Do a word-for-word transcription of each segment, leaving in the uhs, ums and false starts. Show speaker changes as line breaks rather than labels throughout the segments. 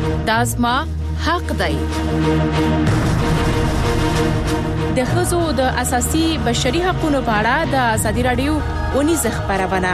دا زما حق دی. د ښځو د اساسي بشري حقوقو په اړه د ازادي رادیو ونیزه خبرونه.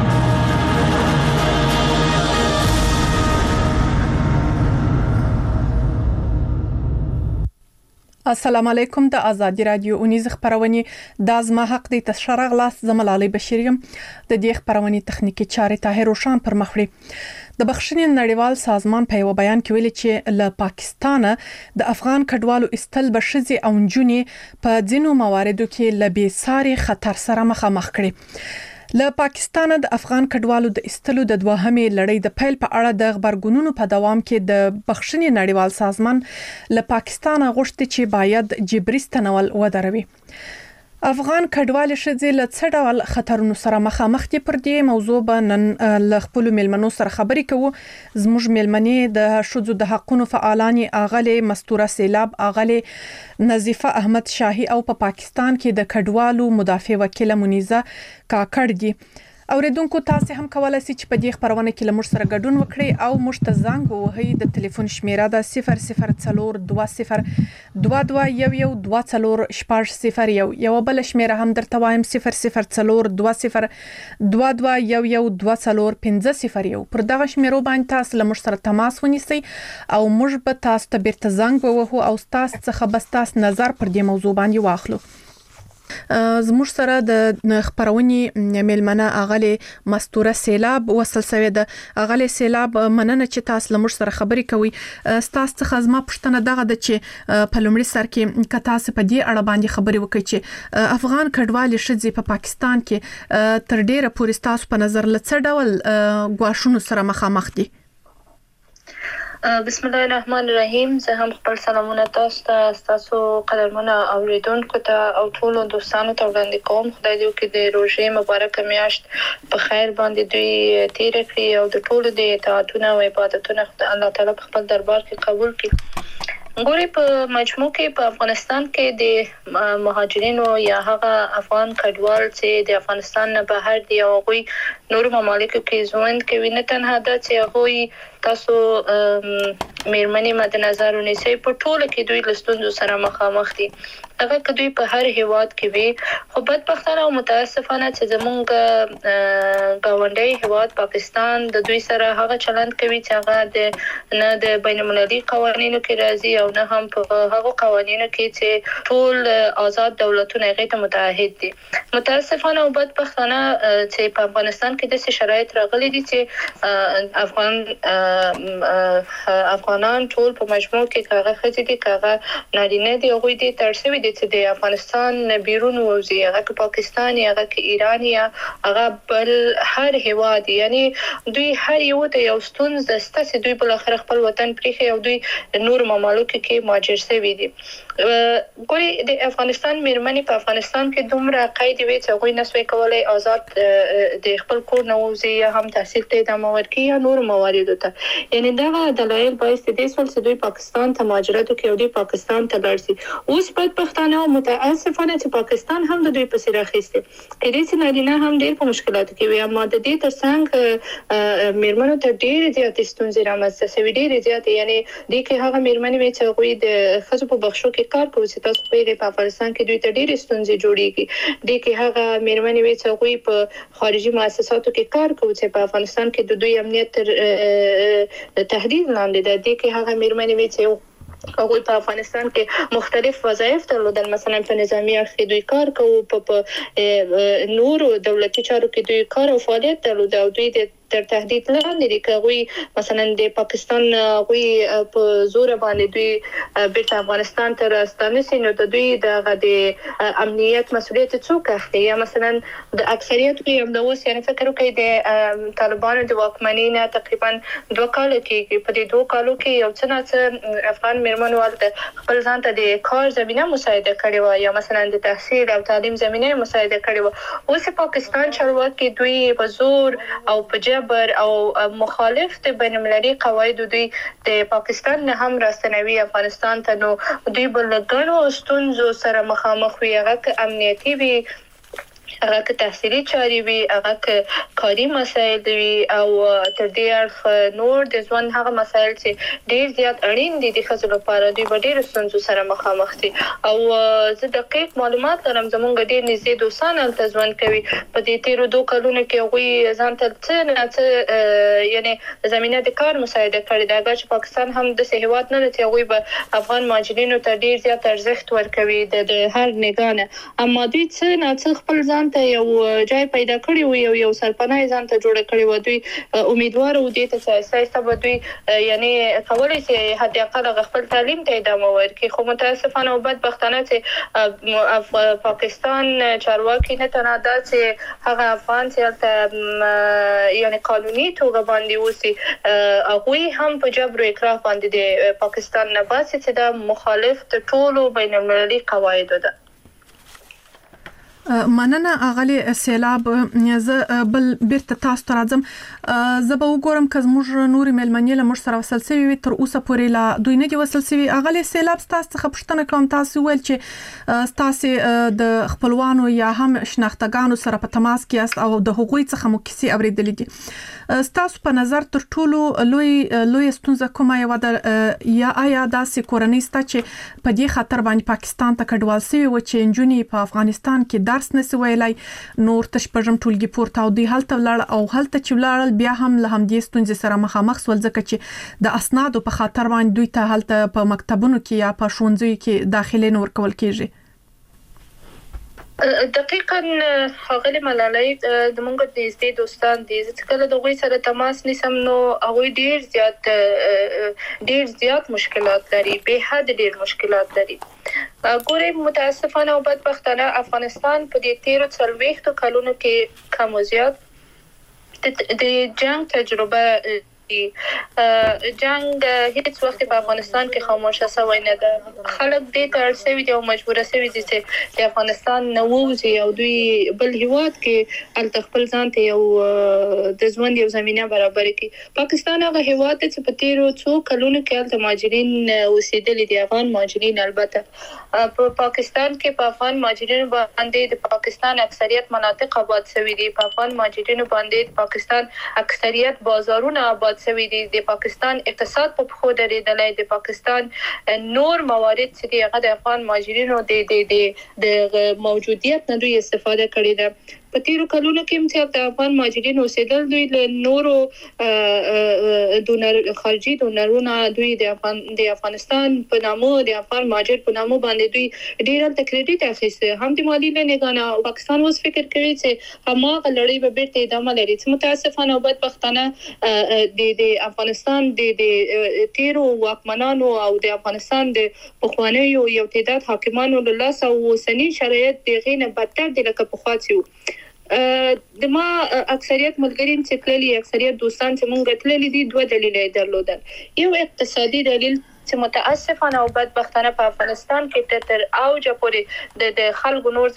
السلام علیکم. د ازادي رادیو ونیزه خبرونه د ازما حق دی تشرغ لاس زملالي بشریم د دې خبرونه تخنیکی چارې طاهر روشان پر مخړي. د بخښنې نړیوال سازمان په یو بیان کې ویلي چې له پاکستان د افغان کډوالو استل بشزي او جنونی په ځینو مواردو کې لبي ساري خطر سره مخامخ کړي. له پاکستان د افغان کډوالو د استلو د دوهمې لړۍ د پیل په اړه د خبرګونونو په دوام کې د بخښنې نړیوال سازمان له پاکستان غوښتي چې باید جبري ستنول ودروي. افغان کډوال شذې له څه ډول خطرونو سره مخامخ دي؟ پر دې موضوع به نن له خپل میلمنو سره خبرې کوو. زموږ میلمنې د شذو د حقوقو فعالان اغله مستوره سیلاب، اغله نظیفه احمد شاهي او په پا پاکستان کې د کډوالو مدافع وکیل منیزه کاکړ دي. اوریدونکو تاسو هم کولای شئ چې په دې خبرونه کې لمر سره ګډون وکړئ او مشت زنګ ووهئ. د ټلیفون شمیره د صفر صفر څلور دوه صفر دوه دوه یو یو دوه څلور شپږ صفر یو. یو بل شمیره هم درته وایم صفر صفر څلور دوه صفر دوه دوه یو یو دوه څلور پنځه صفر یو. پر دغه شمیرو باندې تاسو لمر سره تماس ونیسئ او موږ به تاسو ته بیرته زنګ ووهو او تاسو څخه بس تاسو نظر پر دې موضوع باندې واخلو. زموږ سره د خبرونې میلمنه اغله مستوره سیلاب وصل سوی ده. اغله سیلاب مننه چې تاسو لمر سره خبرې کوي. تاسو څخه زما پښتنه دغه د چې په لومړي سر کې ک تاسو په دې اړه باندې خبرې وکړئ چې افغان کډوال شذې په پاکستان کې تر ډیره پورې تاسو په نظر لڅ ډول غواښونو سره مخامخ دي؟
بسم الله الرحمن الرحیم. زه هم خپل سلامونه تاسو ته، تاسو قدرمنه اوریدونکو ته او ټول دوستانو ته وړاندې کوم. خدای دې وکړي د روژې مبارکه میاشت په خیر باندې دوی تیر کړي او د ټول د اطاعتونه او عبادتونه الله تعالی په خپل دربار کې قبول کړي. ګوري په مجموع کې په افغانستان کې د مهاجرینو یا هغه افغان کډوال چې د افغانستان نه بهر دي او غوي نور ممالکو کې ژوند کوي، نه تنها دا چې غوي تاسو میرمنې مد نظر ونیسئ په ټول کې دوی لستونزو سره مخامخ دي. هغه که دوی په هر هیواد کې وي، خو بدبختانه او متاسفانه چې زمونږ ګاونډي هیواد پاکستان د دوی سره هغه چلند کوي چې هغه د نه د بین المللي قوانینو کې راځي او نه هم په هغه قوانینو کې چې ټول آزاد دولتونه هغه ته متعهد دي. متاسفانه او بدبختانه چې په افغانستان کې د شرایط راغلي دي چې افغان افغانان ټول په مجموع کې هغه خځې دي، هغه نارینه دي، هغه دي ترسوي دي چې د افغانستان بیرون وځي، هغه که پاکستان یا هغه که ایران یا هغه بل هر هیواد، یعنی دوی هر یو ته یو ستونزه سته چې دوی بل اخر خپل وطن پریخي او دوی نور ممالک کې مهاجر شوي دي. ګوري د افغانستان میرمنې په افغانستان کې دومره قید وي چې هغوی نسوي کولای آزاد د خپل کور نه وځي یا هم تحصیل ته ادامه ورکړي یا نور مواردو ته. یعنی دغه دلایل باعث دي چې دوی پاکستان ته مهاجرت وکړي او دوی پاکستان ته لاړ شي. اوس بدبختانه او متاسفانه چې پاکستان هم د دوی په سر اخیسته کېدای چې نارینه هم ډېر په مشکلاتو کې وي، اما د دې ترڅنګ میرمنو ته ډېر زیات ستونزې رامنځته شوي، ډېر زیات. یعنی د کې هغه میرمنې وي چې هغوی د ښځو په بخښو کې کار کوي چې تاسو په افغانستان کې دوی ته ډېرې ستونزې جوړېږي. د کې هغه میرمنې وي چې هغوی په خارجي مؤسساتو کې کار کوي چې په افغانستان کې د دوی امنیت تر تهدید لاندې ده. د کې هغه میرمنې وي چې هغوی په افغانستان کې مختلف وظایف درلودل، مثلا په نظامی اړخ کې دوی کار کوي، په نورو دولتي چارو کې دوی کار او فعالیت درلود او دوی د تر تهدید لاندې دي. که غوي مثلا د پاکستان غوي په زور باندې دوی بیرته افغانستان ته راستانه سي، نو د دوی د امنیت مسؤلیت څوک اخلي؟ یا مثلا د اکثریت کې هم د اوس یعنی فکر وکړي د طالبانو د واکمنۍ نه تقریبا دوه کال کې په دې دوه کالو کې یو څه نه افغان میرمنو ولته خپل ځان ته د کار زمينه مساعده کړې و یا مثلا د تحصیل او تعلیم زمينه مساعده کړې و. اوس پاکستان چارواکي دوی په زور او په بر او مخالف د بین المللي قواعدو دوی د پاکستان نه هم راستنوي افغانستان ته، نو دوی بل ګڼو ستونزو سره مخامخ وي، هغه امنیتي وي هغه که تحصیلي چاري وي هغه که کاري مسایل وي او تر دې اړخ نور د ژوند هغه مسایل چې ډیر زیات اړین دي د ښځو لپاره دوی به ډیر ستونزو سره مخامخ دي او زه دقیق معلومات لرم زمونږ ډیر نږدې دوستان هلته ژوند کوي په دې تیرو دوه کلونو کې هغوی ځان ته څه نه څه یعنی زمینه د کار مساعده کړې ده اګر چې پاکستان هم داسې هېواد نه دی چې هغوی به افغان مهاجرینو ته ډیر زیات ارزښت ورکوي د هر نګاه اما دوی څه نه څه خپل ځان ته یو ځای پیدا کړی وي او یو سرپناه ځان ته جوړ کړی و دوی امیدوار و دي ته سیاسي به دوی یعنی کولای شي حد اقل خپل تعلیم ته ادامه ورکړي خو متاسفانه او بدبختانه چې پاکستان چارواکي نه تنها دا چې هغه افغان چې یعنی قانوني توګه باندې اوسي هغوی هم په جبر او اکراه باندې د پاکستان نه باسي چې دا مخالف د ټولو بین المللي قواعدو ده
مننه اغلی سیلاب زه بل بیرته تاسو ته راځم زه به وګورم که زموږ نورې مېلمنې له موږ سره وصل سوي وي تر اوسه پورې لا دوی نه دي وصل سوي اغلی سیلاب تاسو څخه پوښتنه کوم تاسو ویل چې تاسو د خپلوانو یا هم شناختګانو سره په تماس کې یاست او د هغوی څخه مو کیسې اورېدلې دي تاسو په نظر تر ټولو لوی لوی ستونزه کومه یو ده یا آیا داسې کورنۍ سته چې په دې خاطر باندې پاکستان ته کډوال سوي و چې نجونې په افغانستان کې درس نسی ویلای نور تش پرم ټولګي پورته او دی هلته ولاړ او هلته چې ولاړل بیا هم له همدې ستونزې سره مخامخ سول ځکه چې د اسنادو په خاطر باندې دوی ته هلته په مکتبونو کې یا په ښوونځیو کې داخله نور کول کېږي
دقیقاً هغه ملالۍ د مونږ د نږدې دوستان دي چې کله د غوي سره تماس نیسم نو هغه ډیر زیات ډیر زیات مشکلات لري به حد ډیر مشکلات لري ګورې متاسفانه او بدبختانه افغانستان په دې تیرو څلوېښتو کلونو کې کم او زیات د جنگ تجربه جنگ هیڅ وخت په افغانستان کې خاموشه شوی نه ده خلک دې ته اړ شوي دي او مجبور شوي دي چې د افغانستان نه ووځي او دوی بل هیواد کې هلته خپل ځان ته یو د ژوند یو زمینه برابر کړي پاکستان هغه هیواد دی چې په تیرو څو کلونو کې هلته مهاجرین اوسېدلي دي افغان مهاجرین البته په پاکستان کې په افغان مهاجرینو باندې د پاکستان اکثریت مناطق آباد شوي دي په افغان مهاجرینو باندې د پاکستان اکثریت بازارونه آباد سوي دي د پاکستان اقتصاد په خو درېدلای د پاکستان نور موارد چې هغه د افغان مهاجرینو د د د موجودیت نه دوی استفاده کړې ده په تیرو کلونو کې چې د افغان مهاجرینو اوسېدل دوی له نورو ډونر خارجي ډونرونو دوی د افغان د افغانستان په نامو د افغان مهاجر په نامو باندې دوی ډیر د کریډټ اخیسته هم د مالی نه نه پاکستان اوس فکر کوي چې هماغه لړۍ به بیرته ادامه لري چې متاسفانه او بدبختانه د د افغانستان د د تیرو واکمنانو او د افغانستان د پخوانیو یو تعداد حاکمانو له لاس او سنی شرایط دغه نه بدتر دي لکه په خاطیو د ما اکثریت ملګري چې تللي اکثریت دوستان چې مونږ تللي دي دوه دلیل درلودل یو اقتصادي دلیل چې متاسفانه او بدبختانه په افغانستان کې تر اوج پورې د خلکو نور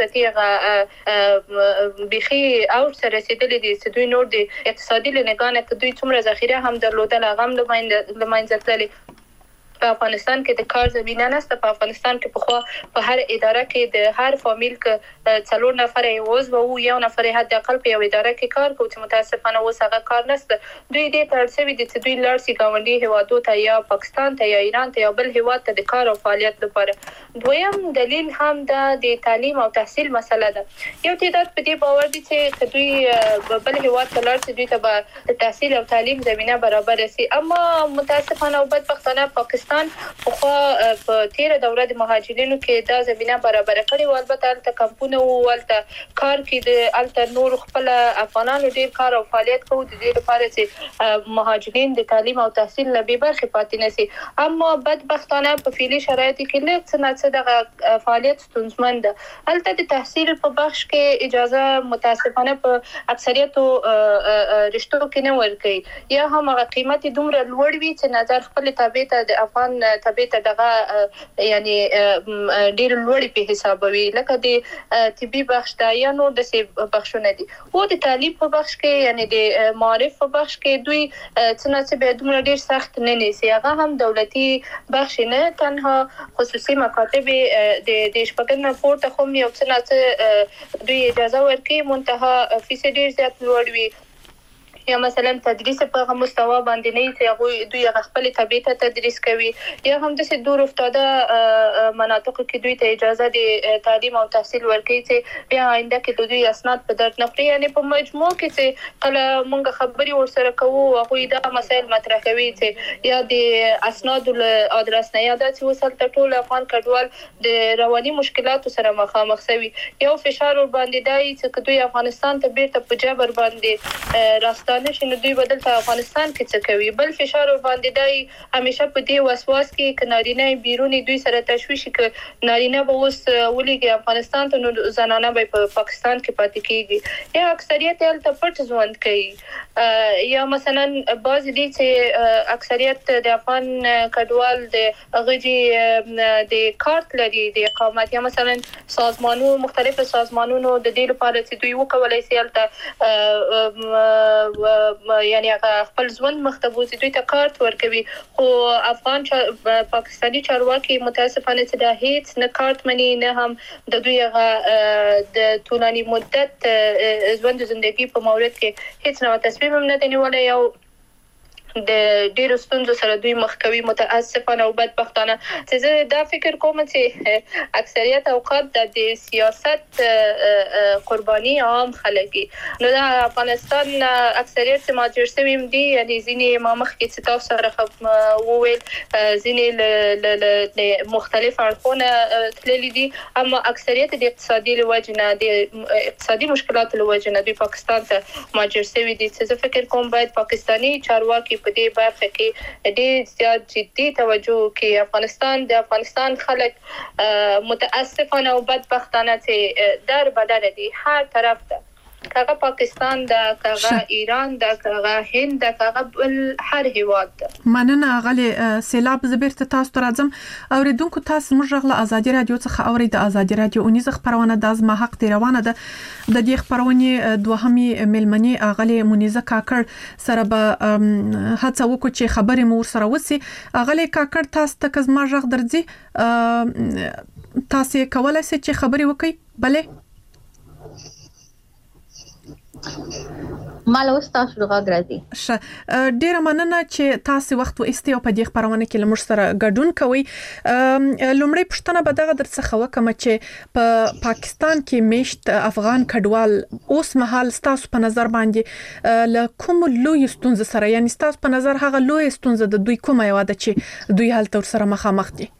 ځکه بيخي او سره رسیدلې دي چې دوی نور د اقتصادي لنګانه کې دوی څومره ذخیره هم درلودل هغه هم د ماینځ تللي په افغانستان کې د کار زمينه نشته په افغانستان کې په خو په هر اداره کې د هر فامیل کې څلور نفر یوز وو یو نفر حد اقل په یو اداره کې کار کوي چې متاسفانه اوس هغه کار نشته دوی دې ترڅوي د دوی لارسي گاونډي هوادو ته یا پاکستان ته یا ایران ته یا بل هواد ته د کار او فعالیت لپاره دویم دلیل هم د تعلیم او تحصیل مسله ده یو تعداد په دې باور دي چې دوی بل هواد ته لارسي دوی ته د تحصیل او تعلیم زمينه برابر شي اما متاسفانه او بدبختانه پاکستان په خو په تیر دوره د مهاجرینو کې دا زمينه برابر کړي او البته الته کمپونه او الته کار کې د الته نور خپل افغانانو ډیر کار او فعالیت کوي د دې لپاره چې مهاجرین د تعلیم او تحصیل لبي برخه پاتې نشي اما بدبختانه په فعلي شرایطو کې له څه د فعالیت ستونزمند الته د تحصیل په بخش کې اجازه متاسفانه په اکثریتو رشتو کې نه ورکړي یا هم هغه قیمتي دومره لوړ وي چې نظر خپل تابع ته د افغان افغان طبيعت دغه یعنی ډیر لوړ په حسابوي لکه د طبي بخش دا یا نو د سی بخشونه دي او د تعلیم په بخش کې یعنی د معرف په بخش کې دوی څنګه چې به دومره ډیر سخت نه نیسي هغه هم دولتي بخش نه تنها خصوصي مکاتب د د شپږم پورته هم یو څنګه دوی اجازه ورکړي منتها فیصد ډیر زیات لوړ وي یا مثلا تدریس په مستوى باندې نه چې هغه دوی خپل طبيعت تدریس کوي یا هم د دور افتاده مناطق کې دوی ته اجازه دي تعلیم او تحصیل ورکړي چې بیا آینده کې دوی اسناد په درد نه خوري یعنی په مجموع کې چې کله مونږ خبري ورسره کوو هغه دا مسائل مطرح کوي چې یا د اسناد له ادرس نه یا د وصل ټول افغان کډوال د رواني مشکلاتو سره مخامخ شوي یو فشار ور باندې دی چې دوی افغانستان ته بیرته په جبر باندې راست نشي نو دوی بدل ته افغانستان کې څه کوي بل فشار باندې دی همیشه په دې وسواس کې کنارینه بیرونی دوی سره تشویش کې نارینه به اوس ولېږي افغانستان ته نو زنانه به په پاکستان کې پاتې کیږي یا اکثریت یې ته پټ ژوند کوي یا مثلا بعض دي چې اکثریت د افغان کډوال د غږی د کارت لري د اقامت یا مثلا سازمانونو مختلف سازمانونو د دې لپاره چې دوی وکولای شي البته یعنی خپل ژوند مختبوزي دوی ته کارت ورکوي خو افغان پاکستانی چارواکي متاسفانه چې د هیڅ نه کارت مني نه هم د دوی د طولانی مدت ژوند ژوندۍ په مورد کې هیڅ نوې تصمیم نه دی نیولای یو د ډیرو ستونزو سره دوی مخ کوي متاسفانه او بدبختانه چې دا فکر کوم چې اکثریت اوقات د سیاست قرباني عام خلګي نو د افغانستان اکثریت ماجر سویم دي یعنی ځینې ما مخ کې ستاسو سره وویل ځینې ل مختلف اړخونه تللي دي اما اکثریت د اقتصادي لوجنه د اقتصادي مشکلات لوجنه د پاکستان ته ماجر سوي دي چې فکر کوم باید پاکستانی چارواکي په دې برخه کې ډېر زیات جدي توجه کوي افغانستان د افغانستان خلک متاسفانه او بدبختانه چې در بدل دي هر طرف ته کاغه پاکستان دا کاغه ایران دا کاغه هند دا کاغه بل هر هیواد
مننه غلي سیلاب زبرت تاسو ته راځم اوریدونکو تاسو موږ غله ازادي رادیو څخه اوري د ازادي رادیو اونیز خبرونه د ازما حق دی روانه ده د دې خبرونه دوهمي ملمني غلي مونیزه کاکړ سره به هڅه وکړو چې خبرې مو سره وسی غلي کاکړ تاسو ته کزما ژغ درځي تاسو کولای شئ چې خبرې وکړئ بله
مال واستاسو دغه راځي
ش ډیر مننه چې تاسو وخت و استیو په دې خبرونه کې لمر سره ګډون کوي لومړی پښتنه به دغه درڅخه وکم چې په پا پاکستان کې میشت افغان کډوال اوس مهال تاسو په نظر باندې ل کوم لوی ستونزه سره یعنی تاسو په نظر هغه لوی ستونزه د دوی کومه یو ده چې دوی حالت ور سره مخامخ دي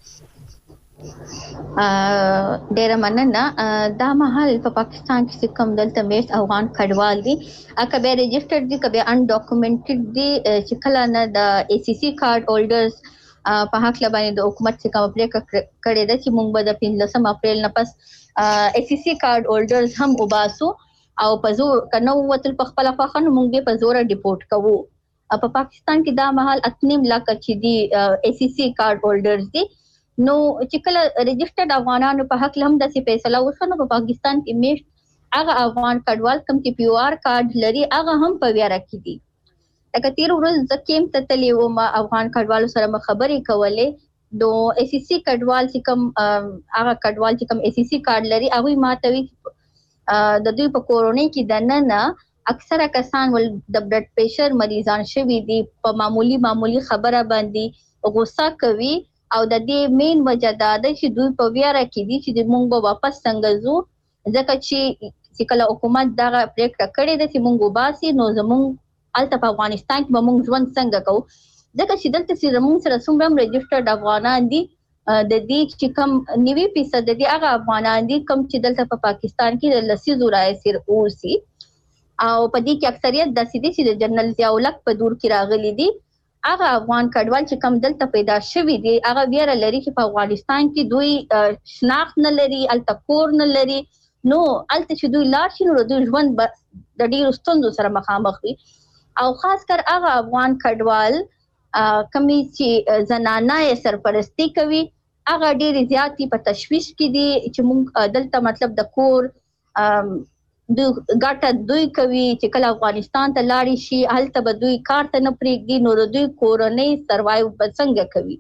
ډیر مننه دا مهال په پاکستان کې کوم دلته میش افغان کډوال دي اکه به ريجسترډ دي کبه ان ډاکومنټډ دي چې کله نه د اي سي سي کارت هولډرز په حق لبانې د حکومت څخه کوم اپلای کړی دی چې موږ به د پنځلسم اپریل نه پس اي سي سي کارت هولډرز هم وباسو او په زور کنه وتل په خپل فخن موږ به په زور ډیپورټ کوو په پاکستان کې دا مهال اتنیم لاک چې دي اي سي سي کارت هولډرز دي نو چې کله ريجسترډ افغانانو په حق لهم د سی فیصله وشو په پاکستان کې میشت هغه افغان کډوال کوم چې پی او آر کارت لري هغه هم په ویره کې دي لکه تیر ورځ زکیم ته تلی و ما افغان کډوالو سره خبرې کولې دو اي سي سي کډوال چې کوم هغه کډوال چې کوم اي سي سي کارت لري هغه ماتوي د دوی په کورونا کې دننه اکثره کسان ول د بلډ پریشر مریضان شوي دي په معمولی معمولی خبره باندې غوسه کوي او د دې مین وجه دا ده چې دوی په ویره کې دي چې موږ به واپس څنګه زو ځکه چې چې کله حکومت دا پریکړه کړې ده چې موږ وباسي نو زموږ الته په افغانستان کې به موږ ژوند څنګه کوو ځکه چې دلته چې زموږ سره څومره ريجسترډ افغانان دي د دې چې کم نوي فیصد دي هغه افغانان دي کم چې دلته په پاکستان کې د لسیزو راځي اوسي او په دې کې اکثریت د سیدي چې د جنرال ضیاء الحق په دور کې راغلي دي هغه افغان کډوال چې کم دلته پیدا شوي دي هغه ویره لري چې په افغانستان کې دوی شناخت نه لري الته کور نه لري نو الته چې دوی لاړ شي نو دوی ژوند د ډیرو ستونزو سره مخامخ وي او خاص کر هغه افغان کډوال کمی چې زنانه یې سرپرستی کوي هغه ډېرې زیاتې په تشویش کې دي چې موږ دلته مطلب د کور د ګټه دوی کوي چې کله افغانستان ته لاړې شي هلته به دوی کار ته نه پرېږدي نو دوی کورنۍ سروایو به څنګه کوي.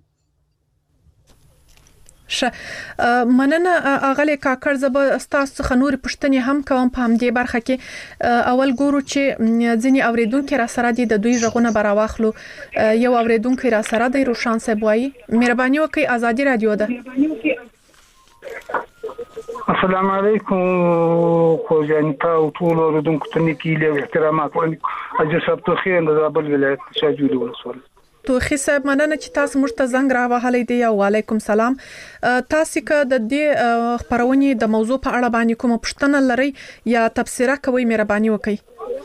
ش مننه اغلی کاکړ زب استاسو څخه نور پښتنې هم کوم په همدې برخه کې اول ګورو چې ځینی اوریدونکو را سره دي د دوی ژغونه برا واخلو. یو اوریدونکو را سره دی روشان صاحب وایي مهرباني وکړئ ازادي رادیو ده.
السلام علیکم خو جانتا او ټول اوریدونکو ته نیکی له احترامات ورنه اجازه صاحب ته خیر د زابل ولایت شاجولي ولسوالۍ
توخی صاحب مننه چې تاسو موږ ته زنګ راوهلې دی. وعلیکم سلام. تاسو که د دې خبرونې د موضوع په اړه باندې کوم پوښتنه لرئ یا تبصره کوئ مهرباني وکړئ.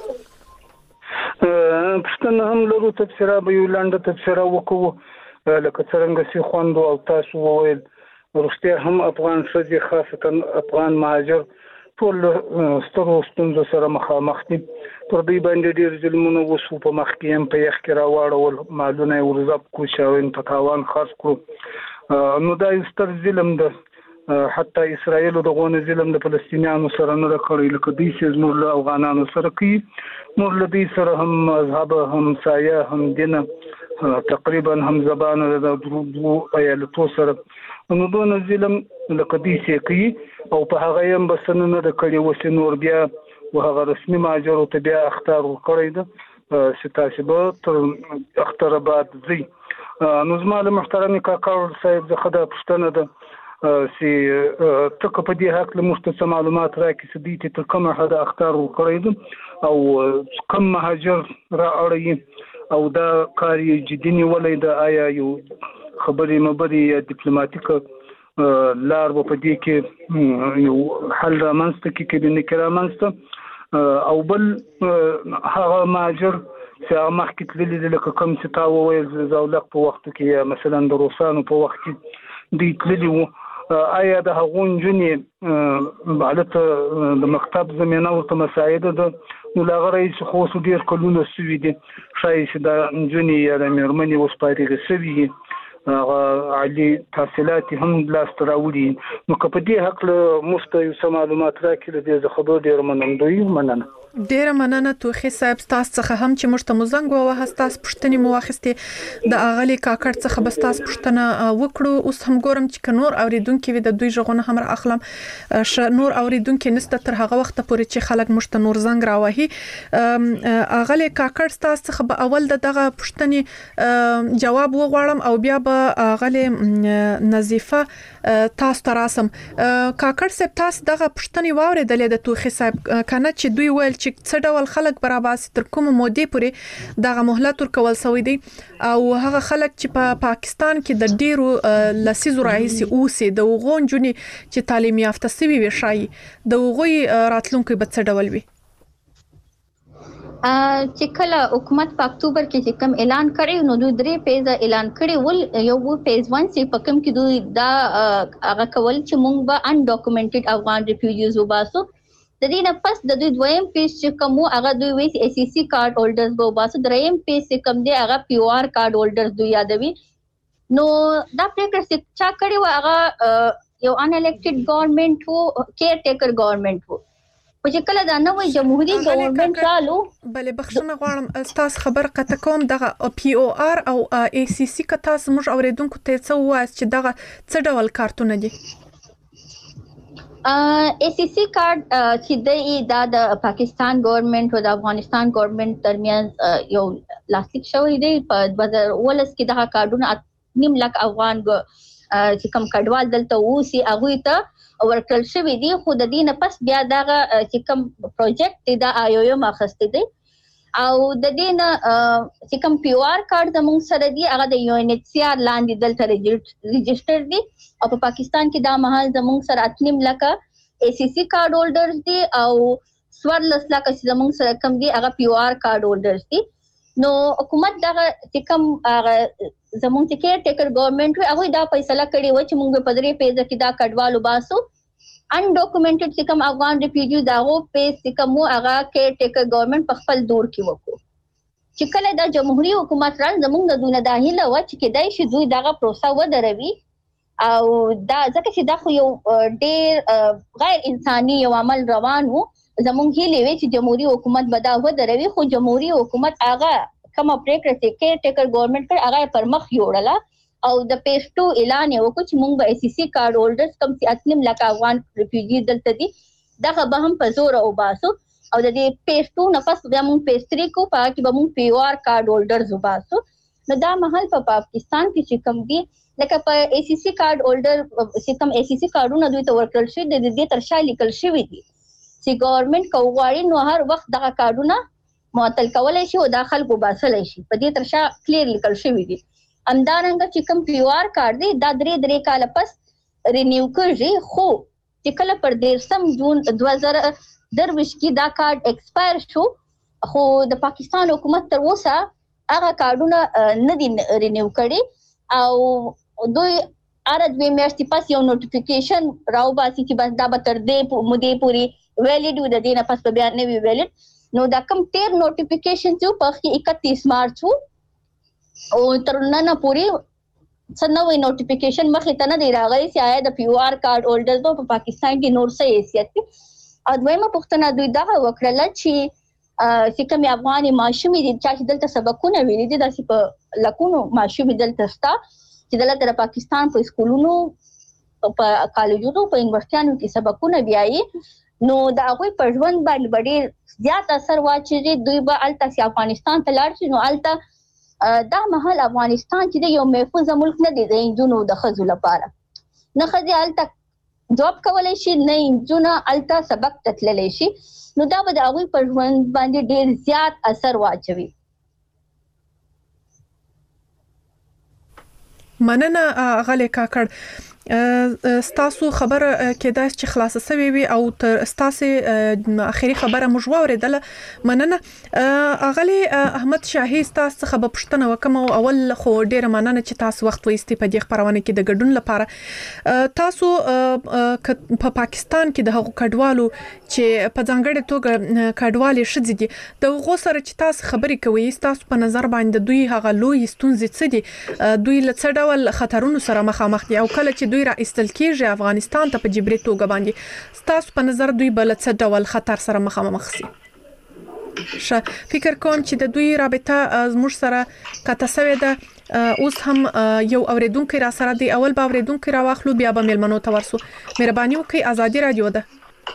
پښتنه هم لرو تبصره به یو لاندې تبصره وکړو لکه څنګه چې خوند او تاسو وویل ورسته هم افغان سړي خاصه افغان مهاجر ټول سترو ستونزو سره مخامخ دي. پر دې باندې ډېر ظلمونه وسو په مخ کې هم په یخ کې راوړل مالونه ورزاب کو شاوین په تاوان خاص کړو نو دا ستر ظلم ده حتی اسرائیل دغه ظلم د فلسطینیانو سره نه کړی لکه دې چې نور له افغانانو سره کوي نور له دې سره هم مذهب هم سایه هم دین تقریبا هم زبان د درو ایالتو سره نو دون ظلم لکه دې چې کوي او په هغه هم بسنه نه کړی وسه نور بیا وهغه رسمي ماجر ته بیا اختار کړی ده چې تاسو به تر اختر بعد زی نو زموږ محترم کاکړ صاحب د خدای پښتنه ده چې تک په دې حق له مستند معلومات راکې سدي ته کومه حدا اختار کړی ده او کوم مهاجر را اړي او دا کاری جدي نیولې ده آیا یو خبرې مبري یا ډیپلوماټیک لار په دې کې یو حل رامنځته کې کې د نکرامنځته او بل هغه ماجر چې مخکې تللی لکه کوم چې تا وویل زولق په وخت کې مثلا د روسانو په وخت کې دی تللی وو آیا د هغو نجونې حالت د مکتب زمینه ورته مساعده ده نو لا غرض خو ډیر کلونه سوي دي شاید چې د نجونې یا د مېرمنې اوس پاتې سوي هغه عالي تحصیلات هم لاس راوړي نو که په دې حق له مفته یو معلومات راکړي د دې خبرو ډیر منندوی مننه.
ډیر مننه توخی صاحب تاسو څخه هم چې موږ ته مزنګ ووه تاسو پښتنې مو واخستې د اغلی کاکړ څخه بس تاسو پښتنه وکړو. اوس هم ګورم چې کنور اوریدونکو وي د دوی ژغونه هم را اخلم نور اوریدونکو نسته تر هغه وخت پورې چې خلک موږ ته نور زنګ راوهي. اغلی کاکړ تاسو څخه به اول دغه پښتنې جواب وغواړم او بیا به اغلی نظیفه تاسو ته راسم. کاکړ صاحب تاسو دغه پښتنې واوریدلې د توخی صاحب کنه چې دوی ویل چې څه ډول خلک براباسي تر کومه مودې پورې دغه مهلت ورکول سوی دی او هغه خلک چې په پا پاکستان کې د ډیرو لسیزو راهیسي اوسي د وغون جونی چې تعلیم یافته سوي وي شای د وغوي راتلونکو به څه ډول وي
چې کله حکومت په اکتوبر کې چې کوم اعلان کړی نو دوی درې پیزه اعلان کړی ول یو پیز ون چې په کوم کې دوی دا هغه کول چې مونږ به ان ډاکومنټډ افغان ریفیوجیز وباسو د دې نه پس د دوی دویم پیج چې کوم هغه دوی وی ای سی سی کارت هولډرز به وباسو دریم پیج چې کوم دی هغه پی او آر کارت هولډرز دوی یادوي نو دا پریکړه چې چا کړی و هغه یو ان الیکټډ ګورنمنت وو کیر ټیکر ګورنمنت وو په چې کله دا نوې جمهوریت ګورنمنت چالو
بلې بخښنه غواړم تاسو خبر قطه کوم دغه پی او آر او ای سی سی که تاسو موږ اوریدونکو ته څه وایي چې دغه څه ډول کارتونه دي
ای سی سی کارت چې د د پاکستان ګورنمنت او د افغانستان ګورنمنت ترمنځ یو لاسلیک شوی دی په دوه زره اوولس کې دغه کارتونه نیم لک افغان چې کوم کډوال دلته اوسي هغوی ته ورکړل شوي دي خو د دې نه پس بیا دغه چې کوم پروجیکټ دی د آی او ایم اخیستی دی او د دې نه چې کوم پی او آر کارت زموږ سره دی هغه د یو ان ایچ سی آر لاندې دلته رجسټر دی او په پاکستان کې دا مهال زموږ سره اتنیم لکه ای سی سی کارت هولډرز دي او څوارلس لکه چې زموږ سره کم دي هغه پی او آر کارت هولډرز دي نو حکومت دغه چې کوم زموږ چې کیر ټیکر ګورنمنت وي هغوی دا فیصله کړې وه چې موږ په درې پیزه کې دا کډوال وباسو ان ډاکومنټډ چې کوم افغان ریفیوجیز هغو پیز چې کوم هغه کیر ټیکر ګورنمنت په خپل دور کې وکړو چې کله د جمهوریت حکومت ران زموږ د دونه داخله و چې کدای شي دوی دغه پروسه ودروي او دا ځکه چې دا خو یو ډېر غیر انساني یو عمل روان وو زموږ هیله وی چې جمهوریت حکومت به دا ودروي خو جمهوریت حکومت هغه کوم پریکړه چې کېر ټیکر ګورنمنت پر هغه پر مخ یوړله او د پیس ټو اعلان یې وکړ چې موږ به ای سی سی کارت هولډرز کم چې اتنیم لک افغان ریفیوجی دلته دي دغه به هم په زور او باسو او د دې پیس ټو نه پس بیا موږ پیس تری کو پاره کې به موږ پی او آر کارت هولډرز وباسو نو دا مهال په پاکستان کې چې کوم دي لکه په ای سی سی کارت هولډر چې کوم ای سی سی کارتونه دوی ته ورکړل شي د دې تر شا لیکل شوی دي چې ګورنمنت کوغواړي نو هر وخت دغه کارتونه معطل کولای شي او داخل کو باسل شي په دې تر شا کلیر لیکل شوی دي همدارنګه چې کوم پی او آر کارت دی دا درې درې کال پس رینیو کړي خو چې کله پر دیرشم جون دوه زره درویشت کې دا کارت ایکسپایر شو خو د پاکستان حکومت تر اوسه هغه کارتونه نه دي رینیو کړي او دوی اره دوی میاشتې پس یو نوټیفیکیشن راوباسي چې بس دا به تر دې مودې پورې ویلیډ وي د دې نه پس به بیا نه وي ویلیډ نو دا کوم تیر نوټیفیکیشن چې په کې اکتیس مارچ وو او تر نن پورې څنګه نوټیفیکیشن مخې ته نه دی راغلی چې آیا د پی او آر کارت هولډرز په پاکستان کې نور څه حیثیت دي او دویمه پوښتنه دوی دا وکړله چې چې کوم افغاني ماشومې دي چې دلته سبقونه ویلي دي داسې په لکونو ماشومې دلته شته چې دلته د پاکستان په سکولونو په کالجونو په یونیورسيټانو کې سبقونه بیایي نو دا هغوی په ژوند باندې ډېر زیات اثر واچوي دوی به هلته چې افغانستان ته لاړ شي نو هلته دا مهال افغانستان چې یو محفوظ ملک نه دی د انجونو د ښځو لپاره نه ښځې هلته جاب کولی شي نه انجونه هلته سبق ته تللی شي نو دا به د هغوی پر ژوند باندې ډېر زیات اثر واچوي
مننه غلې کاکړ ستاسو خبره کېدای چې خلاصه سوي وي او تر ستاسو اخیری خبره موږ واوریدله مننه غلې احمد شاهي ستاسو خبره پښتنه وکم او اول خو ډیره مننه چې تاسو وخت وایستي په دې خبرونه کې د ګډون لپاره تاسو په پاکستان کې د هغو کډوالو چې په ځانګړي توګه کډوالي شدي دي د هغو سره چې تاسو خبرې کوي تاسو په نظر باندې دوی هغه لوی ستونزې څه دي دوی له څه ډول خطرونو سره مخامخ دي او کله چې دوی را ایستل کېږي افغانستان ته په جبري توګه باندې ستاسو په نظر دوی بل څه ډول خطر سره مخامخ شي ش فکر کوم چې د دوی رابطه زموږ سره کته سوي ده اوس هم یو اوریدونکو را سره دی اول به اوریدونکو را واخلو بیا به ملمنو ته ورسو مهرباني وکړئ ازادي رادیو ده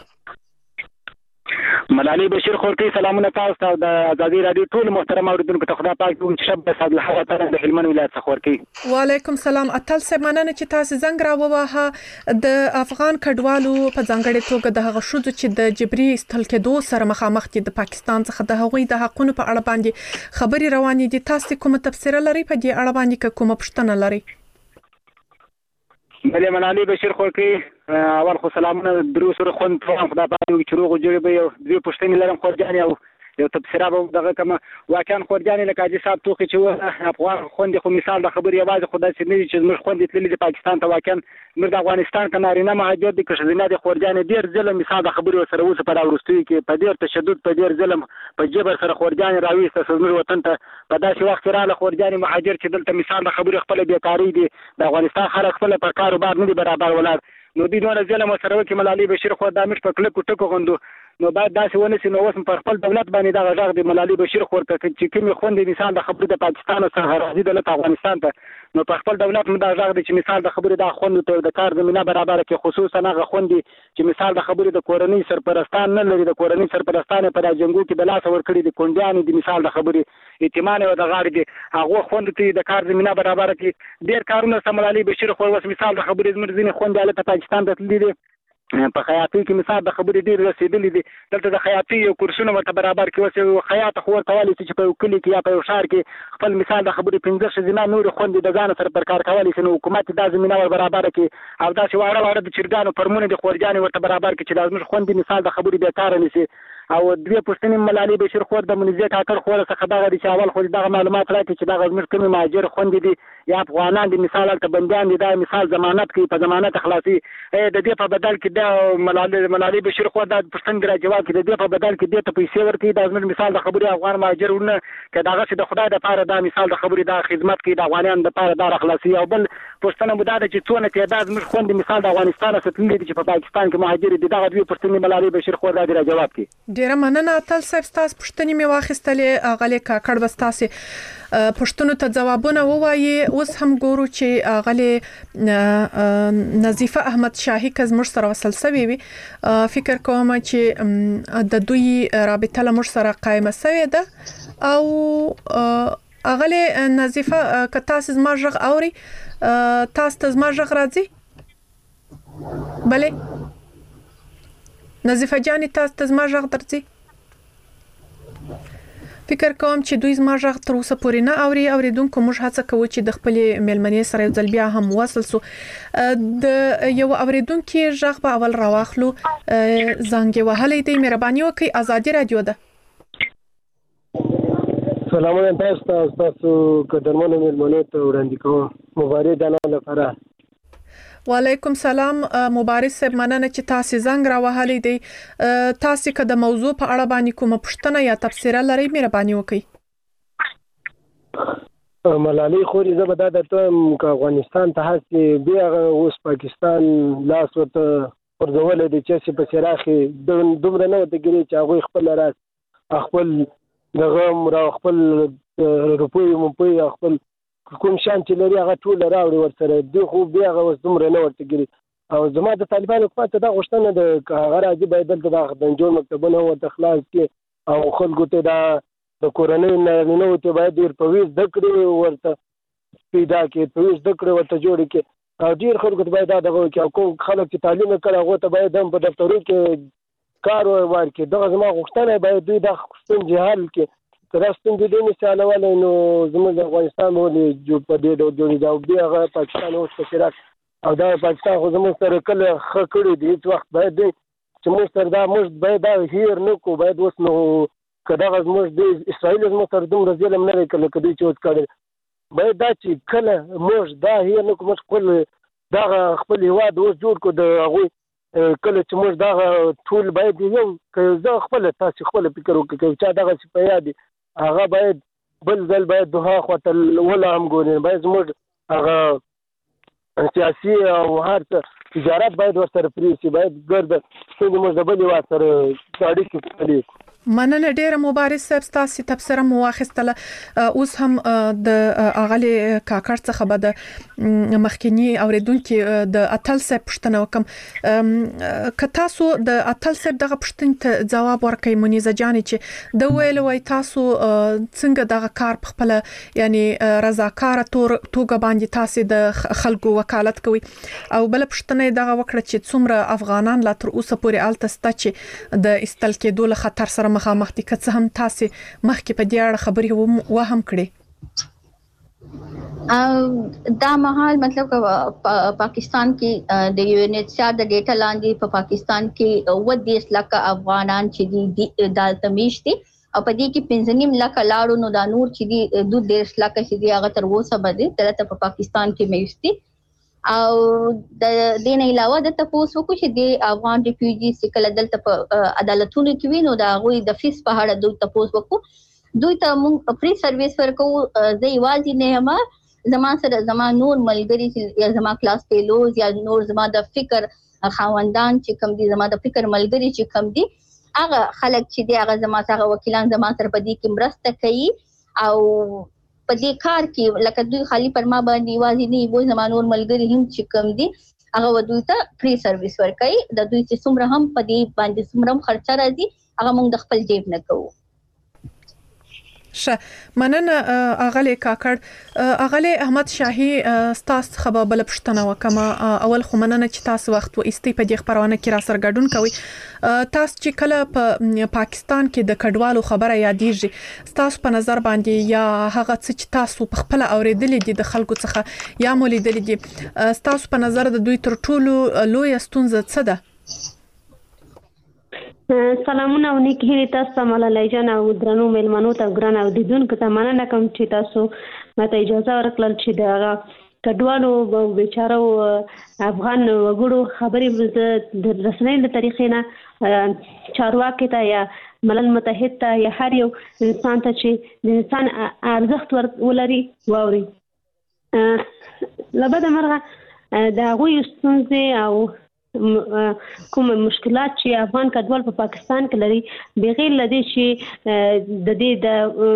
ملالي بشیر خورتي سلامونه تاسو ته د ازادي رادیو ټول محترم اوریدونکو ته خدای پاک دې شب صد الله تعالی د هلمند ولایت څخه ورکړي
وعلیکم سلام اتل سه مننه چې تاسو زنګ را ووهه د افغان کډوالو په ځانګړي توګه د هغه شوزو چې د جبري استل کېدو سره مخامخ دي د پاکستان څخه د هغوی د حقونو په اړه باندې خبري روانې دي تاسو کومه تفسیر لري په دې اړه باندې کومه پوښتنه لري
بله ملالي بشیر خورتي اول خو سلامونه درو سره خون ته خدای پاک دې چروغ جوړ به یو دوی پښتني لرم خو ځان یو یو تفسیر به دغه کوم واقعا خورجانې لکه حاجي صاحب توخي چې افغان خوندې خو مثال د خبرې یوازې خدای سي نه چې موږ خوندې تللي د پاکستان ته واقعا موږ د افغانستان ک نارینه مهاجر دي که ښځینه دي خورجانې ډېر ظلم مثال د خبرې سره اوس په راوستي کې په ډېر تشدد په ډېر ظلم په جبر سره خورجانې راويسته زموږ وطن ته په داسې وخت رااله خورجانې مهاجر چې دلته مثال د خبرې خپل بیکاری دي د افغانستان خلک خپل په کاروبار نه دي برابر ولاړ نو دوی نور ظلم سره وکي ملالي بشیر خو د امیر په کلکو ټکو غوندو نو باید داسې ونسي نو اوس په خپل دولت باندې دا غږ دی ملالي بشیر خو ته چې کومې خوندې مثال د خبرې د پاکستان څخه راځي دلته افغانستان ته نو په خپل دولت مو دا غږ دی چې مثال د خبرې د خوند ته د کار زمينه برابر کې خصوصا هغه خوندې چې مثال د خبرې د کورنۍ سرپرستان نه لري د کورنۍ سرپرستان په راجنګو کې د لاس ور کړی د کونډیان د مثال د خبرې اعتماد او د غاړې دی هغه خوند ته د کار زمينه برابر کې ډیر کارونه سملالي بشیر خو اوس مثال د خبرې زموږ ځینې خوندې له پاکستان ته تللي دي په خیاطي کې مثال د خبرې ډیر رسیدلې دي دلته د خیاطي یو کورسونه ورته برابر کې اوس خیاط خو ورته والی چې په کلی کې یا په شهر کې خپل مثال د خبرې پنځه شزینه نور خوندې د ځان سره پر کار کولی شي نو حکومت دا زمينه ور برابر کې او دا چې واړه واړه د چرګانو فرمونه د خورجانې ورته برابر کې چې د موږ خوندې مثال د خبرې به کار نشي او دوی پښتني ملالي بشیر خور د منځه کاکړ خور څخه دغه د چاول خو دغه معلومات راکړي چې دغه زموږ کومي مهاجر خوندې دي یا افغانان دي مثال ته بنديان دي دا مثال ضمانت کوي په ضمانت خلاصي د دې په بدل کې د ملالي ملالي بشیر خور د پښتن د جواب کې د دې په بدل کې د ته پیسې ورکړي دا زموږ مثال د خبري افغان مهاجرونه کې دغه چې د خدای د پاره دا مثال د خبري د خدمت کې د افغانانو د پاره د خلاصي او بل پښتنه مو دا چې څونه تعداد زموږ خوندې مثال د افغانستان څخه تللي دي چې په پاکستان کې مهاجر دي دغه دوی پښتني ملالي بشیر خور د دې جواب کوي.
ډیره مننه اتل صاحب تاسو پښتني می واخیستلې اغلی کاکړ بستاسي پښتنو ته جوابونه ووایي. اوس هم ګورو چې اغلی نظیفه احمد شاهي کزمر سره وصل سوي وي فکر کوم چې د دوی رابطه له مر سره قائمه سوي ده او اغلی نظیفه که تاسو زما ژغ اوري تاسو ته زما ژغ راځي؟ بله نظیفه جانی تاسو ته زما ژغ درځي؟ فکر کوم چې دوی زما ژغ تر اوسه پورې نه اوري. اوریدونکو موږ هڅه کوو چې د خپل میلمنې سره یو ځل بیا هم وصل سو. د یو اوریدونکو ژغ په اول راواخلو. زنګ وهلې دی مهرباني وکړئ. آزادي رادیو ده.
سلام علیکم تاسو تاسو قدرمنو میلمنو ته وړاندې کوم مبارک جانا لپاره.
وعلیکم سلام مبارک صاحب مننه چې تاسو زنګ را وهلې دی. تاسو که د موضوع په اړه باندې کومه پوښتنه یا تبصره لرئ مهرباني وکړئ.
ملالي خوري زه به دا درته افغانستان ته هڅې بیا اوس پاکستان لاس ورته ورځول دي چې په سراخي دومره نه ورته ګري چې هغوی خپل راز خپل دغه را خپل روپۍ مپۍ خپل کوم شان چې لري هغه ټول راوړي ورسره دی خو بیا هغه اوس دومره نه ورته ګري. او زما د طالبانو حکومت ته دا غوښتنه ده که هغه راځي باید دلته د خدنجور مکتبونه ورته خلاص کړي او خلکو ته دا د کورنۍ نارینه‌وو ته باید ډېر پویز زده کړي ورته پیدا کړي پویز زده کړي ورته جوړې کړي او ډېر خلکو ته باید دا دغه وکړي او کوم خلک چې تعلیم یې کړی هغو ته باید هم په دفترو کې کار ورکړي. دغه زما غوښتنه باید دوی دا ستونزې حل کړي. که دا ستونزې دوی نشي حلولی نو زموږ د افغانستان به ولې په دې ډول جوړېږي او بیا هغه پاکستان اوس په سراک او دا پاکستان خو زموږ سره کله ښه کړي دي هېڅ وخت باید دوی چې موږ سره دا موږ باید دا هیر نه کړو باید اوس نو که دغه زموږ د اسرائیل زموږ سره دومره ظلم نه دی کړی لکه دوی چې اوس کړی باید دا چې کله موږ دا هیر نه کړو موږ خپل دغه خپل هېواد اوس جوړ کړو د هغوی کله چې موږ دغه ټول باید یو که زه خپله تاسې خپله فکر وکړئ که چا دغسې په یاد هغه باید بل ځل باید دوها خواته وله هم ګوري باید زموږ هغه سیاسي او هر څه تجارت باید ورسره پرې شي باید ګرده څنګه موږ د بل هېواد سره اړیکې پرې
مننه ډیره مبارک صاحب تاسو تبصره مو واخیستله. اوس هم د اغلی کاکړ څخه به د مخکینی اوریدونکو د اتل صاحب پوښتنه وکم. که تاسو د اتل صاحب دغه پوښتنې ته ځواب ورکړئ منیزه جانې چې د ویل وای تاسو څنګه دغه کار په خپل یعنی رضاکار توګه باندې تاسو د خلکو وکالت کوي او بل پوښتنه دغه وکړه چې څومره افغانان لا تر اوسه پورې الته ستا چې د استل کېدو له خطر سره مخامخ دي که څه هم تاسو مخکې په دې اړه خبرې و هم کړې.
دا مهال مطلب پاکستان کې د یو ان ایچ آر د ډیټا لاندې په پاکستان کې و دیش لکه افغانان چې دي د تمیش دي او په دې کې پنځه نیم لک لاړو نو دا نور چې دي دوه دیش لک چې دي هغه تر اوسه باندې ترته په پاکستان کې میشتي او د دې نه علاوه د تاسو کو چې د افغان ریفیوجی سکل دلته په عدالتونو کې وینو دا غوي د فیس په اړه دوی تاسو وکړو دوی ته موږ فری سرویس ورکو زه یوازې نه ما زما سره زما نور ملګری یا زما کلاس فیلوز یا نور زما د فکر خاوندان چې کوم دي زما د فکر ملګری چې کوم دي هغه خلک چې دی هغه زما سره وکیلان زما سره په دې کې مرسته کوي او په دې کار کې لکه دوی خالی پر ما باندې واځي نه وي زما نور ملګری هم چې کوم دي هغه دوی ته فری سرویس ورکوي د دوی چې څومره هم په دې باندې څومره هم خرچه راځي هغه موږ د خپل جیب نه کوو.
ش مننه اغلی کاکړ. اغلی احمد شاهي ستاسو خبر بل پښتنه وکما اول خو مننه چې تاسو وخت و استی په دې خبرونه کې را سرګډون کوي. تاسو چې کله په پاکستان کې د کډوالو خبره یادېږي تاسو په نظر باندې یا هغه څه چې تاسو په خپل اوریدلې دي د خلکو څخه یا مولیدلې دي تاسو په نظر د دوی تر ټولو لوی ستونزه څه ده؟
سلامونه او نیک هیلې تاسو ته ملالۍ جان او درنو میلمنو ته ګران اورېدونکو ته مننه کوم چې تاسو ماته اجازه ورکړل چې د هغه کډوالو بیچارو افغان وګړو خبرې د رسنیو له طریقې نه چارواکي ته یا ملل متحد ته یا هر یو انسان ته چې د انسان ارزښت ولري واوري. له بده مرغه د هغوی ستونزې او کوم مشکلات چې افغان کډوال په پاکستان کې لري بغیر له دې چې د دې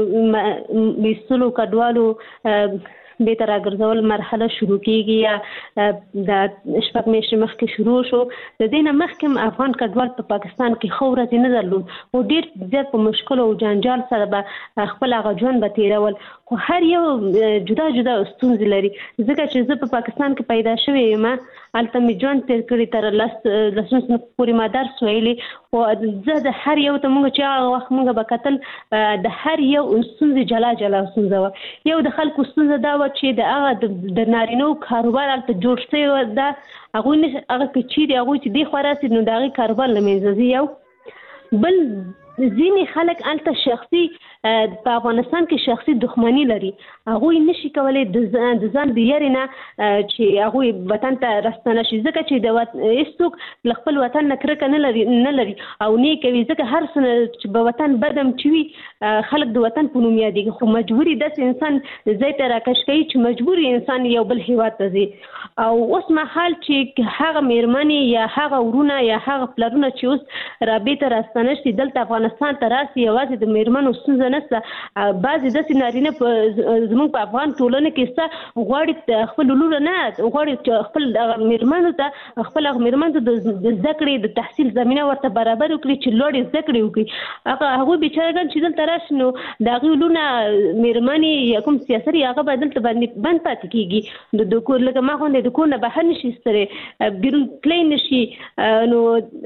د ویستلو کډوالو بیرته راګرځول مرحله شروع کیږي یا د شپږ میاشتې مخکې شروع شو. د دې نه مخکې افغان کډوال په پاکستان کې ښه ورځې نه درلود او ډېر زیات په مشکل او جنجال سره به خپل هغه ژوند به تېرول، خو هر یو جدا جدا ستونزې لري. ځکه چې زه په پاکستان کې پیدا شوې یم، هلته مې ژوند تېر کړی، تر لس لسو سنو پورې ما درس ویلی، خو زه د هر یو ته موږ چې هغه وخت موږ به کتل د هر یو ستونزې جلا جلا ستونزه وه. یو د خلکو ستونزه دا وه چې د هغه د نارینهو کاروبار هلته جوړ شوی ده، هغوی نه هغه که چیرې هغوی چې دې خوا راسي نو د هغې کاروبار له منځه ځي. یو بل ځینې خلک هلته شخصي په افغانستان کې شخصي دښمني لري، هغوی نشي کولی د ځان د یارې نه چې هغوی وطن ته راستنه شي، ځکه چې د هېڅوک له خپل وطن نه کرکه نه لري نه لري او نه یې کوي، ځکه هر څه چې به وطن بدم چې وي خلک د وطن په نوم یادېږي، خو مجبوري داسې انسان ځای ته راکش کوي چې مجبوري انسان یو بل هېواد ته ځي. او اوس مهال چې هغه مېرمنې یا هغه ورونه یا هغه پلرونه چې اوس رابېرته راستنه شي دلته افغانستان ته راسي، یوازې د مېرمنو ستونزه نشته، بعضې داسې نارینه په زموږ په افغان ټولنه کې شته غواړي خپل لوره نه غواړي خپل مېرمنو ته خپل هغه مېرمنو ته د زده کړې د تحصیل زمینه ورته برابر وکړي چې لوړې زده کړې وکړي. هغه هغوی بیچارهګان چې دلته راشي نو د هغوی لونه مېرمنې یا کوم سیاسر یا هغه به دلته باندې بند پاتې کېږي، د کور لکه ما غوندې د کور نه بهر نشي ایستلی، بیرون تللی نشي، نو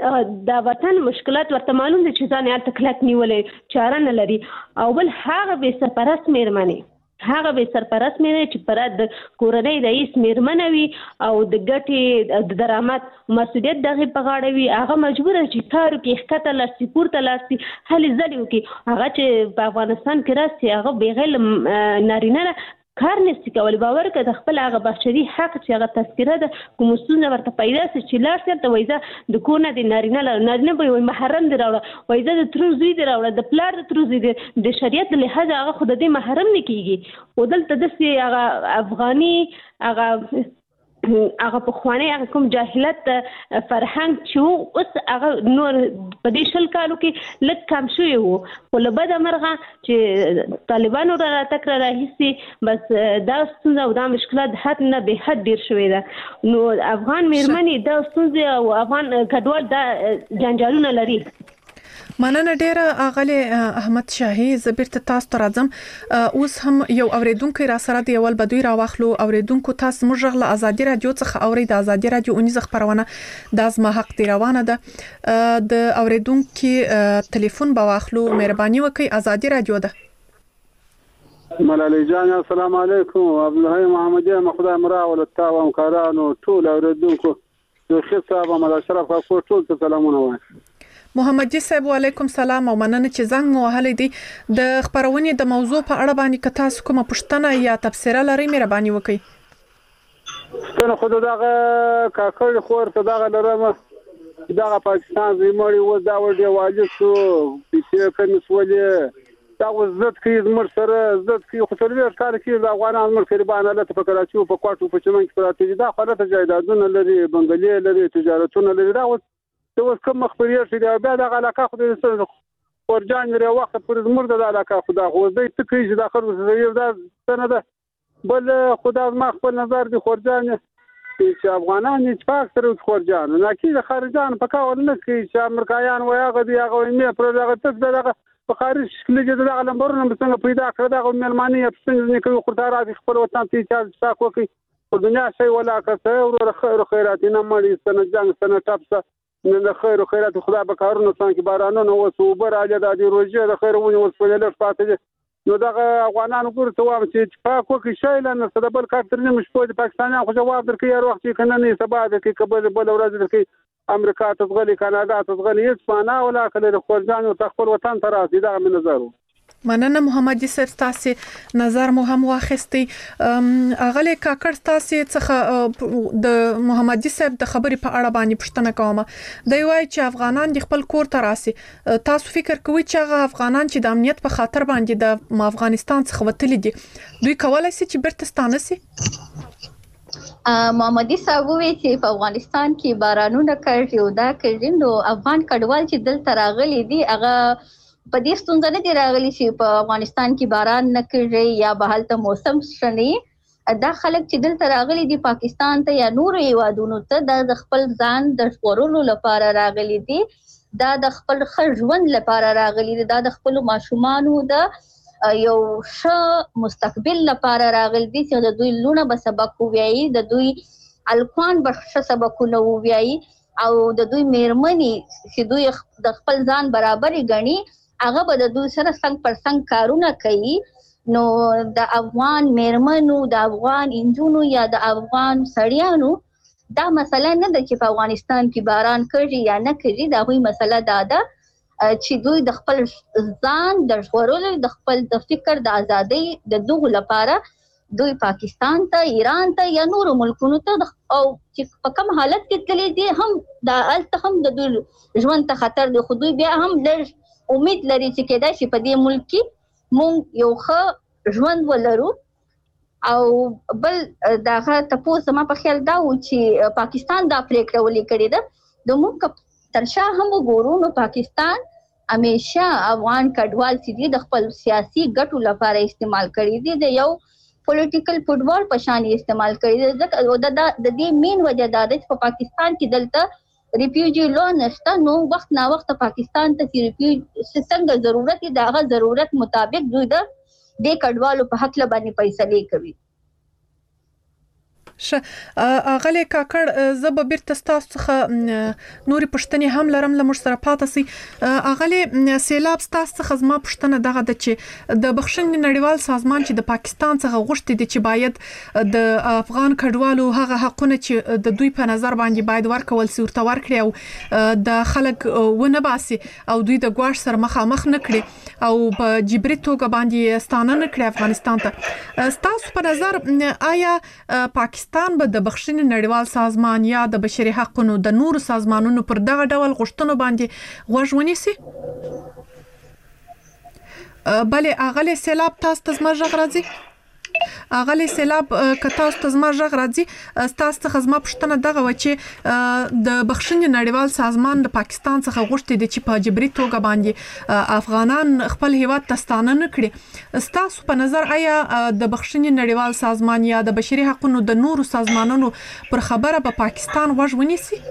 د وطن مشکلات ورته معلوم دی چې ځان یې هلته کلک نیولی چاره نه لري. او بل هغه بې سرپرست مېرمنې هغه بې سرپرست مېرمنې چې پوره د کورنۍ رئیس مېرمنه وي او د ګټې د درآمد مسؤلیت د هغې په غاړه وي، هغه مجبوره چې کار وکړي، ښکته لاړ شي، پورته لاړ شي، هلې ځلې وکړي. هغه چې په افغانستان کې راسي هغه بغیر له نارینه نه کار نشي کولی. باور کړه د خپل هغه بشري حق چې هغه تذکره ده کوم ستونزه ورته پیدا شي چې لاړ شي ته وایي زه د کور نه د نارینه له نارینه به وایي محرم دې راوړه، وایي زه د ترور زوی دې راوړه، د پلار د ترور زوی دې د شریعت له لحاظه هغه خو د دې محرم نه کېږي. خو دلته داسې هغه افغاني هغه هغه پخوانی هغه کوم جاهلیت فرهنګ چې و اوس هغه نور په دې شل کالو کې لږ کم شوی و، خو له بده مرغه چې طالبانو را راتګ را راهیسي بس دا ستونزه او دا مشکلات حد نه به حد ډېر شوی ده. نو افغان مېرمنې دا ستونزې او افغان کډوال دا جنجالونه لري.
مننه ډیره اغلی احمد شاهي. زه بیرته تاسو ته راځم. اوس هم یو اوریدونکو را سره دی اول بدوی را واخلو. اوریدونکو تاسو موږ غل ازادي رادیو څخه اوري د ازادي رادیو اونیزه خبرونه د ازما حق دی روانه ده. د اوریدونکو ټلیفون به واخلو، مهرباني وکړئ. ازادي رادیو ده.
ملالۍ جان السلام علیکم. عبدالحی محمدی مخدا مراول التاو همکارانو ټول اوریدونکو د خیر صاحب محمد اشرف خو ټول ته سلامونه وایم.
محمد صاحب وعلیکم سلام او مننه چې زنګ مو وهلې دي. د خبرونې د موضوع په اړه باندې که تاسو کومه پوښتنه یا تبصره لرئ مهرباني وکړئ.
ستنه خو دغه کاکړ خور ته دغه لرم دغه پاکستان زموږ و دا ور دی واجب شو چې کوم سولې دا وزت کې زمر سره زت کې خو څلور کال کې د افغانانو مر قربانه لته په کراچي او په کوټو په چمن کې پراته دي. دا خلک جایدادونه لري، بنگلې لري، تجارتونه لري. دا ته اوس کوم مخبري شي دا بیا د علاقه خو د ورجان لري وخت پر زمر د علاقه خدا خو دې ته کې چې داخل وسې دا څنګه ده بل خدا ما خپل نظر دي خورجان چې افغانان اتفاق سره خورجان نه کې خارجان په کاول نه کې چې امریکایان وایغه دی هغه مې پر دغه تک دغه په خارج کې دغه لمبرونه څنګه پیدا کړ دغه ملماني څنګه نه کوي خورتاره د خپل وطن ته چې تاسو کوي په دنیا شي ولا کته او خیر خیرات نه مړي سن جنگ سن ټاپسه نه خیر خیرات خدا به کارونه څنګه بارانونه او صوبر اجازه د روزي د خیر ونه اوس په لږ پاتې نو دغه افغانانو ګور ته وام چې اتفاق وکړي شي لنه سبب کارترنه مش په پاکستان خو جواب درکې هر وخت کنه نه سبا د کې قبل بل ورځ درکې امریکا ته ځغلي کاناډا ته ځغلي هیڅ معنا ولا کله خپل ځان خپل وطن ته راځي دا مې نظر وو.
مننه محمد یوسف تاسو نظر مو هم واخستي. اغلی کاکړ تاسو څخه د محمد یوسف د خبرې په اړه باندې پوښتنه کوم. دی وایي چې افغانان د خپل کور ته راسي. تاسو فکر کوئ چې هغه افغانان چې د امنیت په خاطر باندې د افغانستان څخه وتلي دي دوی کولای شي چې بیرته ستانه شي؟
محمد صاحب وی چې په افغانستان کې بارانونه کړي او دا کړي نو افغان کډوال چې دلته راغلي دي هغه په دې ستونزه نه دی راغلي چې په افغانستان کې باران نه کړي یا به هلته موسم شنی. دا خلک چې دلته راغلي دي پاکستان ته یا نور هیوادونو ته دا د خپل ځان د ژغورلو لپاره راغلي دي، دا د خپل ښه ژوند لپاره راغلي دي، دا د خپلو ماشومانو د یو ښه مستقبل لپاره راغلي دي چې د دوی لونه به سبق ووایي، د دوی الکوان به ښه سبقونه ووایي او د دوی میرمنې چې دوی د خپل ځان برابرې ګڼي هغه به د دوی سره څنګ پر څنګ کارونه کوي. نو د افغان میرمنو د افغان انجونو یا د افغان سړیانو دا مسله نه ده چې په افغانستان کې باران کړي یا نه کړي، دا هغوی مسله دا ده چې دوی د خپل ځان د ژغورلو د خپل د فکر د ازادۍ د دغو لپاره دوی پاکستان ته ایران ته یا نورو ملکونو ته او چې په کوم حالت کې تللی دي هم دا هلته هم د دوی ژوند ته خطر دی، خو دوی بیا هم لږ امید لري چې کېدای شي په دې ملک کې مونږ یو ښه ژوند ولرو. او بل دغه تپوس زما په خیال دا و چې پاکستان دا پریکړه ولې کړې ده د مونږ تر شا هم وګورو نو پاکستان همیشه افغان کډوال چې دي د خپل سیاسي ګټو لپاره استعمال کړي دي، د یو پولیټیکل فوټبال په شان استعمال کړي دي. او د دې مین وجه دا ده چې په پاکستان کې دلته ریفیوجی لو نشته، نو وخت نا وخت پاکستان ته چې ریفیوج څنګه ضرورت دی هغه ضرورت مطابق دوی د دې کډوالو په حق لبانې فیصلې کوي.
ش اغلی کاکړ زه به بیرته ستاسو څخه نورې پوښتنې هم لرم له موږ سره پاتې سئ. اغلی سیلاب ستاسو څخه زما پوښتنه دغه ده چې د بخښنې نړیوال سازمان چې د پاکستان څخه غوښتي دي چې باید د افغان کډوالو هغه حقونه چې د دوی په نظر باندې باید ورکول سي ورته ورکړي او د خلک ونه باسي او دوی د ګواښ سره مخامخ نه کړي او په جبري توګه باندې ستانه نه کړي افغانستان ته. ستاسو په نظر آیا پاکستان پاکستان به د بخښنې نړیوال سازمان یا د بشري حقوقو د نورو سازمانونو پر دغه ډول غوښتنو باندې غوږ ونیسي؟ بله اغلی سیلاب تاسو ته زما غږ راځي؟ اغلی سیلاب که تاسو ته زما غږ راځي تاسو څخه زما پوښتنه دغه و چې د بخښنې نړیوال سازمان د پاکستان څخه غوښتي دي چې په جبري توګه باندې افغانان خپل هیواد ته ستانه نه کړي. ستاسو په نظر آیا د بخښنې نړیوال سازمان یا د بشري حقوقو د نورو سازمانونو پر خبره به پاکستان غوږ ونیسي؟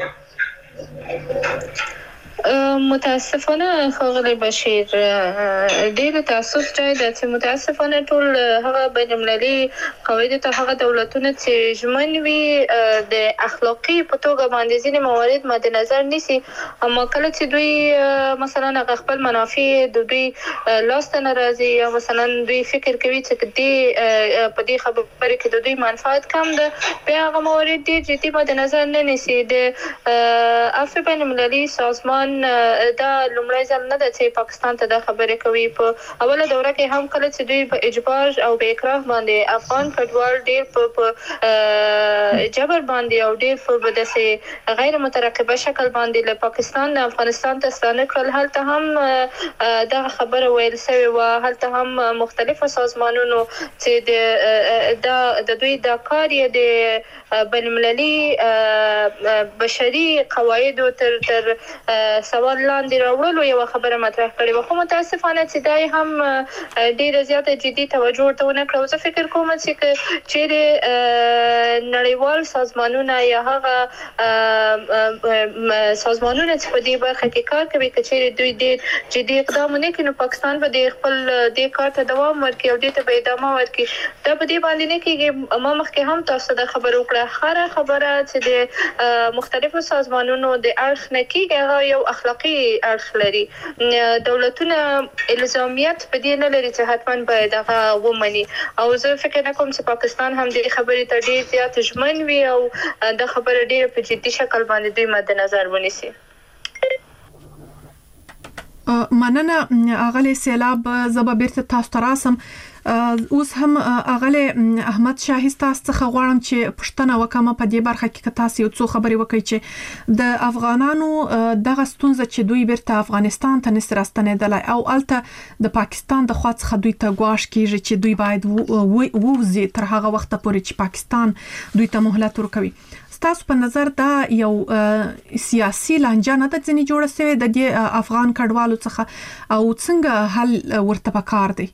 متاسفانه ښاغلی بشیر ډېر تاسف ځای ده چې متاسفانه ټول هغه بین المللي قواعدو ته هغه دولتونه چې ژمن وي د اخلاقي په توګه باندې ځینې موارد مد نظر نیسي، اما کله چې دوی مثلا هغه خپل منافع د دوی لاس ته نه راځي یا مثلا دوی فکر کوي چې دې په دې خبرې کې د دوی منفعت کم ده بیا هغه موارد ډېر جدي مد نظر نه نیسي. د عفو بین المللي سازمان دا لومړی ځل نه ده چې پاکستان ته دا خبرې کوي. په اوله دوره کې هم کله چې دوی په اجبار او په اکراه باندې افغان کډوال ډېر په جبر باندې او ډېر په داسې غیر مترقبه شکل باندې له پاکستان نه افغانستان ته ستانه کړل، هلته هم دغه خبره ویل سوې وه، هلته هم مختلفو سازمانونو چې د دا د دوی دا کار یې د بین المللي بشري قواعدو تر تر سوال لاندې راوړلو یوه خبره مطرح کړې وه، خو متاسفانه چې دا یې هم ډېره زیاته جدي توجه ورته ونه کړه. زه فکر کوم چې چیرې نړیوال سازمانونه یا هغه سازمانونه چې په دې برخه کې کار کوي که چیرې دوی ډېر جدي اقدام ونه کړي نو پاکستان به د خپل دې کار ته دوام ورکړي او دې ته به ادامه ورکړي. دا په دې باندې نه کېږي. ما مخکې هم تاسو ته خبره وکړه، هره خبره چې د مختلفو سازمانونو د اړخ نه کېږي هغه یو یو اخلاقی اړخ لري. دولتونه الزامیت په دې نه لري چې حتماً باید هغه ومني او زه فکر نه کوم چې پاکستان هم دې خبرې ته ډېر زیات ژمن وي او د خبره ډېر په جدي شکل باندې دوی مد نظر ونیسي.
مننه اغلی سیلاب زبا بیرته تاسو ته راسم. اوس هم اغلی احمد شاهي تاسو څخه غواړم چې پښتنه وکم په دې برخه کې تاسو یو څو خبرې وکړئ چې د افغانانو دغه ستونزه چې دوی بیرته افغانستان ته نس راستنېدلای او الته د پاکستان د خوا څخه دوی ته غواړي کیږي چې دوی باید ووزي تر هغه وخت پورې چې پاکستان دوی ته مهلت ورکوي. تاسو په نظر دا یو سیاسي لانجه نه د ځنی جوړه شوی د دې افغان کډوالو څخه او څنګه حل ورته پکار دی؟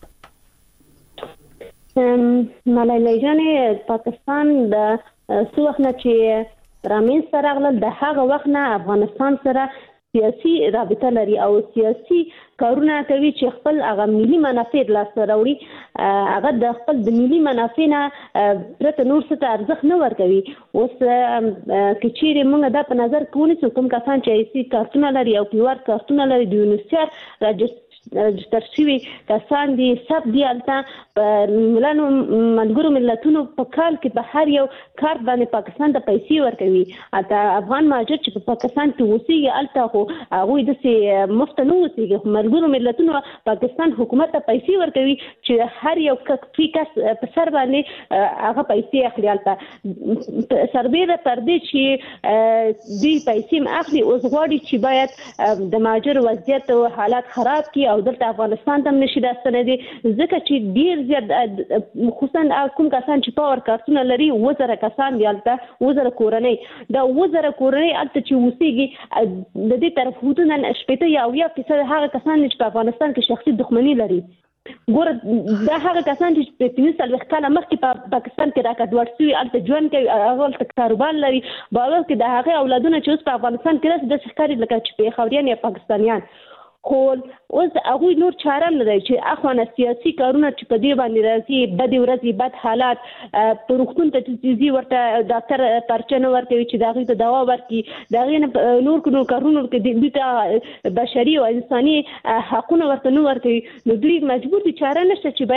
ملایله جانې پاکستان د څو وخت نه چې رامین سره غل د هغه وخت نه افغانستان سره سیاسي رابطه لري او سیاسي کارونه کوي چې خپل هغه ملي منافع لاسته راوړي، هغه د خپل د ملي منافع نه پرته نور څه ته ارزښت نه ورکوي. اوس که چیرې موږ دا په نظر کې ونیسو کوم کسان چې سیاسي کارتونه لري او پیوار کارتونه لري د یونیسیار رجستر شوي کسان دي سب دي الته په ملانو ملګرو ملتونو په کال کې په هر یو کارت باندې پاکستان ته پیسې ورکوي. الته افغان مهاجر چې په پاکستان کې اوسېږي الته خو هغوی داسې مفت نه اوسېږي، ملګرو ملتونو پاکستان حکومت ته پیسې ورکوي چې هر یو فی کس په سر باندې هغه پیسې اخلي. الته سربیره پر دې چې دوی پیسې هم اخلي اوس غواړي چې باید د مهاجر وضعیت او حالات خراب کړي او دلته افغانستان ته نشي راستنېدی ځکه چې ډیر زیات خصوصا کوم کسان چې پاور کارتونه لري وزره کسان دي البته وزره کورنۍ دا وزره کورنۍ البته چې وسیږي د دې طرف هوتونه شپته یا اویا فیصد هغه کسان چې په افغانستان کې شخصي دښمنۍ لري. ګوره دا هغه کسان چې په پنځه څلوېښت کاله مخکې په پاکستان کې راکډوړ شوي هلته ژوند کوي، هلته کاروبار لري، باور کې د هغې اولادونه چې اوس په افغانستان کې راشي داسې ښکاري لکه چې پېښوریان یا پاکستانیان. خو اوس هغوی نور چاره نه دی چې اخوانه سیاسي کارونه چې په دې باندې راځي بدې ورځې بد حالات په روغتون ته چې ځي ورته ډاکټر پرچه نه ورکوي چې د هغې ته دوا ورکړي، د هغې نه نور نور کارونه ورکوي، دوی ته بشري او انساني حقونه ورته نه ورکوي. نو دوی مجبور دي چاره نشته چې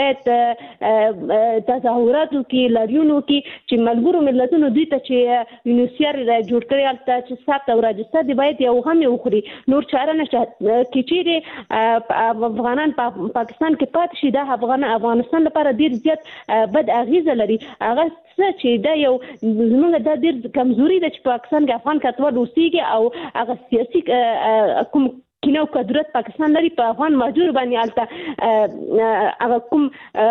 باید تظاهرات وکړي لاریون وکړي چې ملګرو ملتونو دوی ته چې یونیسیار جوړ کړی هلته چې ثبت او راجستر دي باید یو هم یې وخوري، نور چاره نشته. چې چیرې افغانان په پاکستان کې پاتې شي دا افغان افغانستان لپاره ډیر زیات بد اغیزه لري. هغه څه چې دا یو زموږ د ډیر کمزوري ده چې پاکستان کې افغان کډوال اوسېږي او هغه سیاسي کوم کینه او قدرت پاکستان لري په افغان مهاجر باندې الته هغه کوم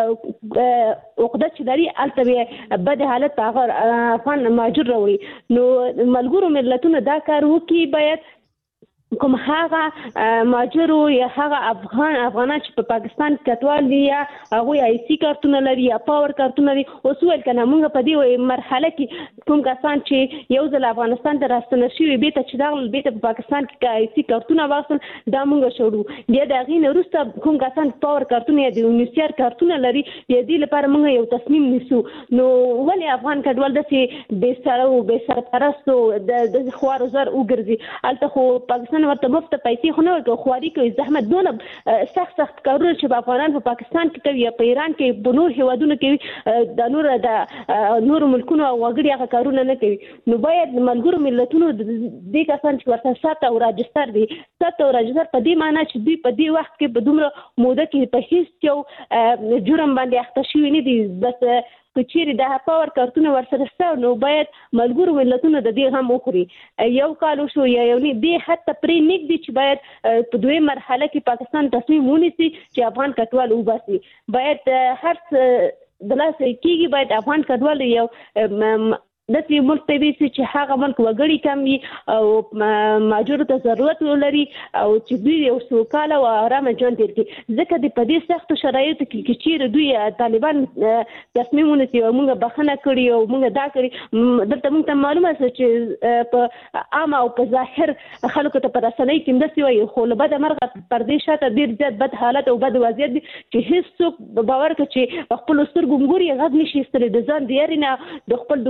عقده چې لري الته بد حالت هغه افغان مهاجر راوړي. نو ملګرو ملتونو دا کار وکړي باید کوم هغه مهاجرو یا هغه افغان افغانان چې په پاکستان کې کډوال دي یا هغوی آی سی کارتونه لري یا پاور کارتونه لري اوس ویل کنه موږ په دې مرحله کې کوم کسان چې یو ځل افغانستان ته راستنه شوي بیرته چې راغلل بیرته په پاکستان کې آی سی کارتونه واخیستل دا موږ شوړو بیا د هغې نه وروسته کوم کسان پاور کارتونه یا د یونیسیار کارتونه لري بیا دې لپاره موږ یو تصمیم نیسو. نو ولې افغان کډوال داسې بې سره او بې سرپرست او د خوار و زر وګرځي؟ هلته خو پاکستان ورته مفت پیسې خو نه ورکوي، خواري کوي، زحمت دونه سخت سخت کارونه چې په افغانان په پاکستان کې کوي یا په ایران کې په نور هیوادونو کوي د نور د نورو ملکونو او وګړي هغه کارونه نه کوي. نو باید ملګرو ملتونو دې کسان چې ورته ثبت او راجستر دي ثبت او راجستر په دې معنی چې دوی په دې وخت کې په دومره موده کې په هیڅ یو جرم باندې اخته شوي نه دي، بس که چیرې د پاور کارتونه ورسره شته نو باید ملګرو ملتونو د دې هم وخوري. یو کال وشو یا یو نه دې حتی پرې نږدې چې باید په دوی مرحله کې پاکستان تصمیم ونیسي چې افغان کډوال وباسي. باید هر څه د لاسه کېږي باید افغان کډوال یو داسې ملک ته ویسي چې هغه ملک وګړي کم وي او مهاجرو ته ضرورت ولري او چې دوی یو سوکاله او ارامه ژوند تېر کړي. ځکه د په دې سختو شرایطو کې که چیرې دوی طالبان تصمیم ونیسي او موږ بخښنه کړي او موږ دا کړي دلته موږ ته معلومه شوه چې په عامه او په ظاهر خلکو ته په رسنۍ کې همداسې وایي، خو له بده مرغه پر دې شاته ډېر زیات بد حالت او بد وضعیت دي چې هېڅوک باور کړي چې په خپلو سترګو ګوري غږ نشي ایستلی د ځان د یارې نه د خپل د کورنۍ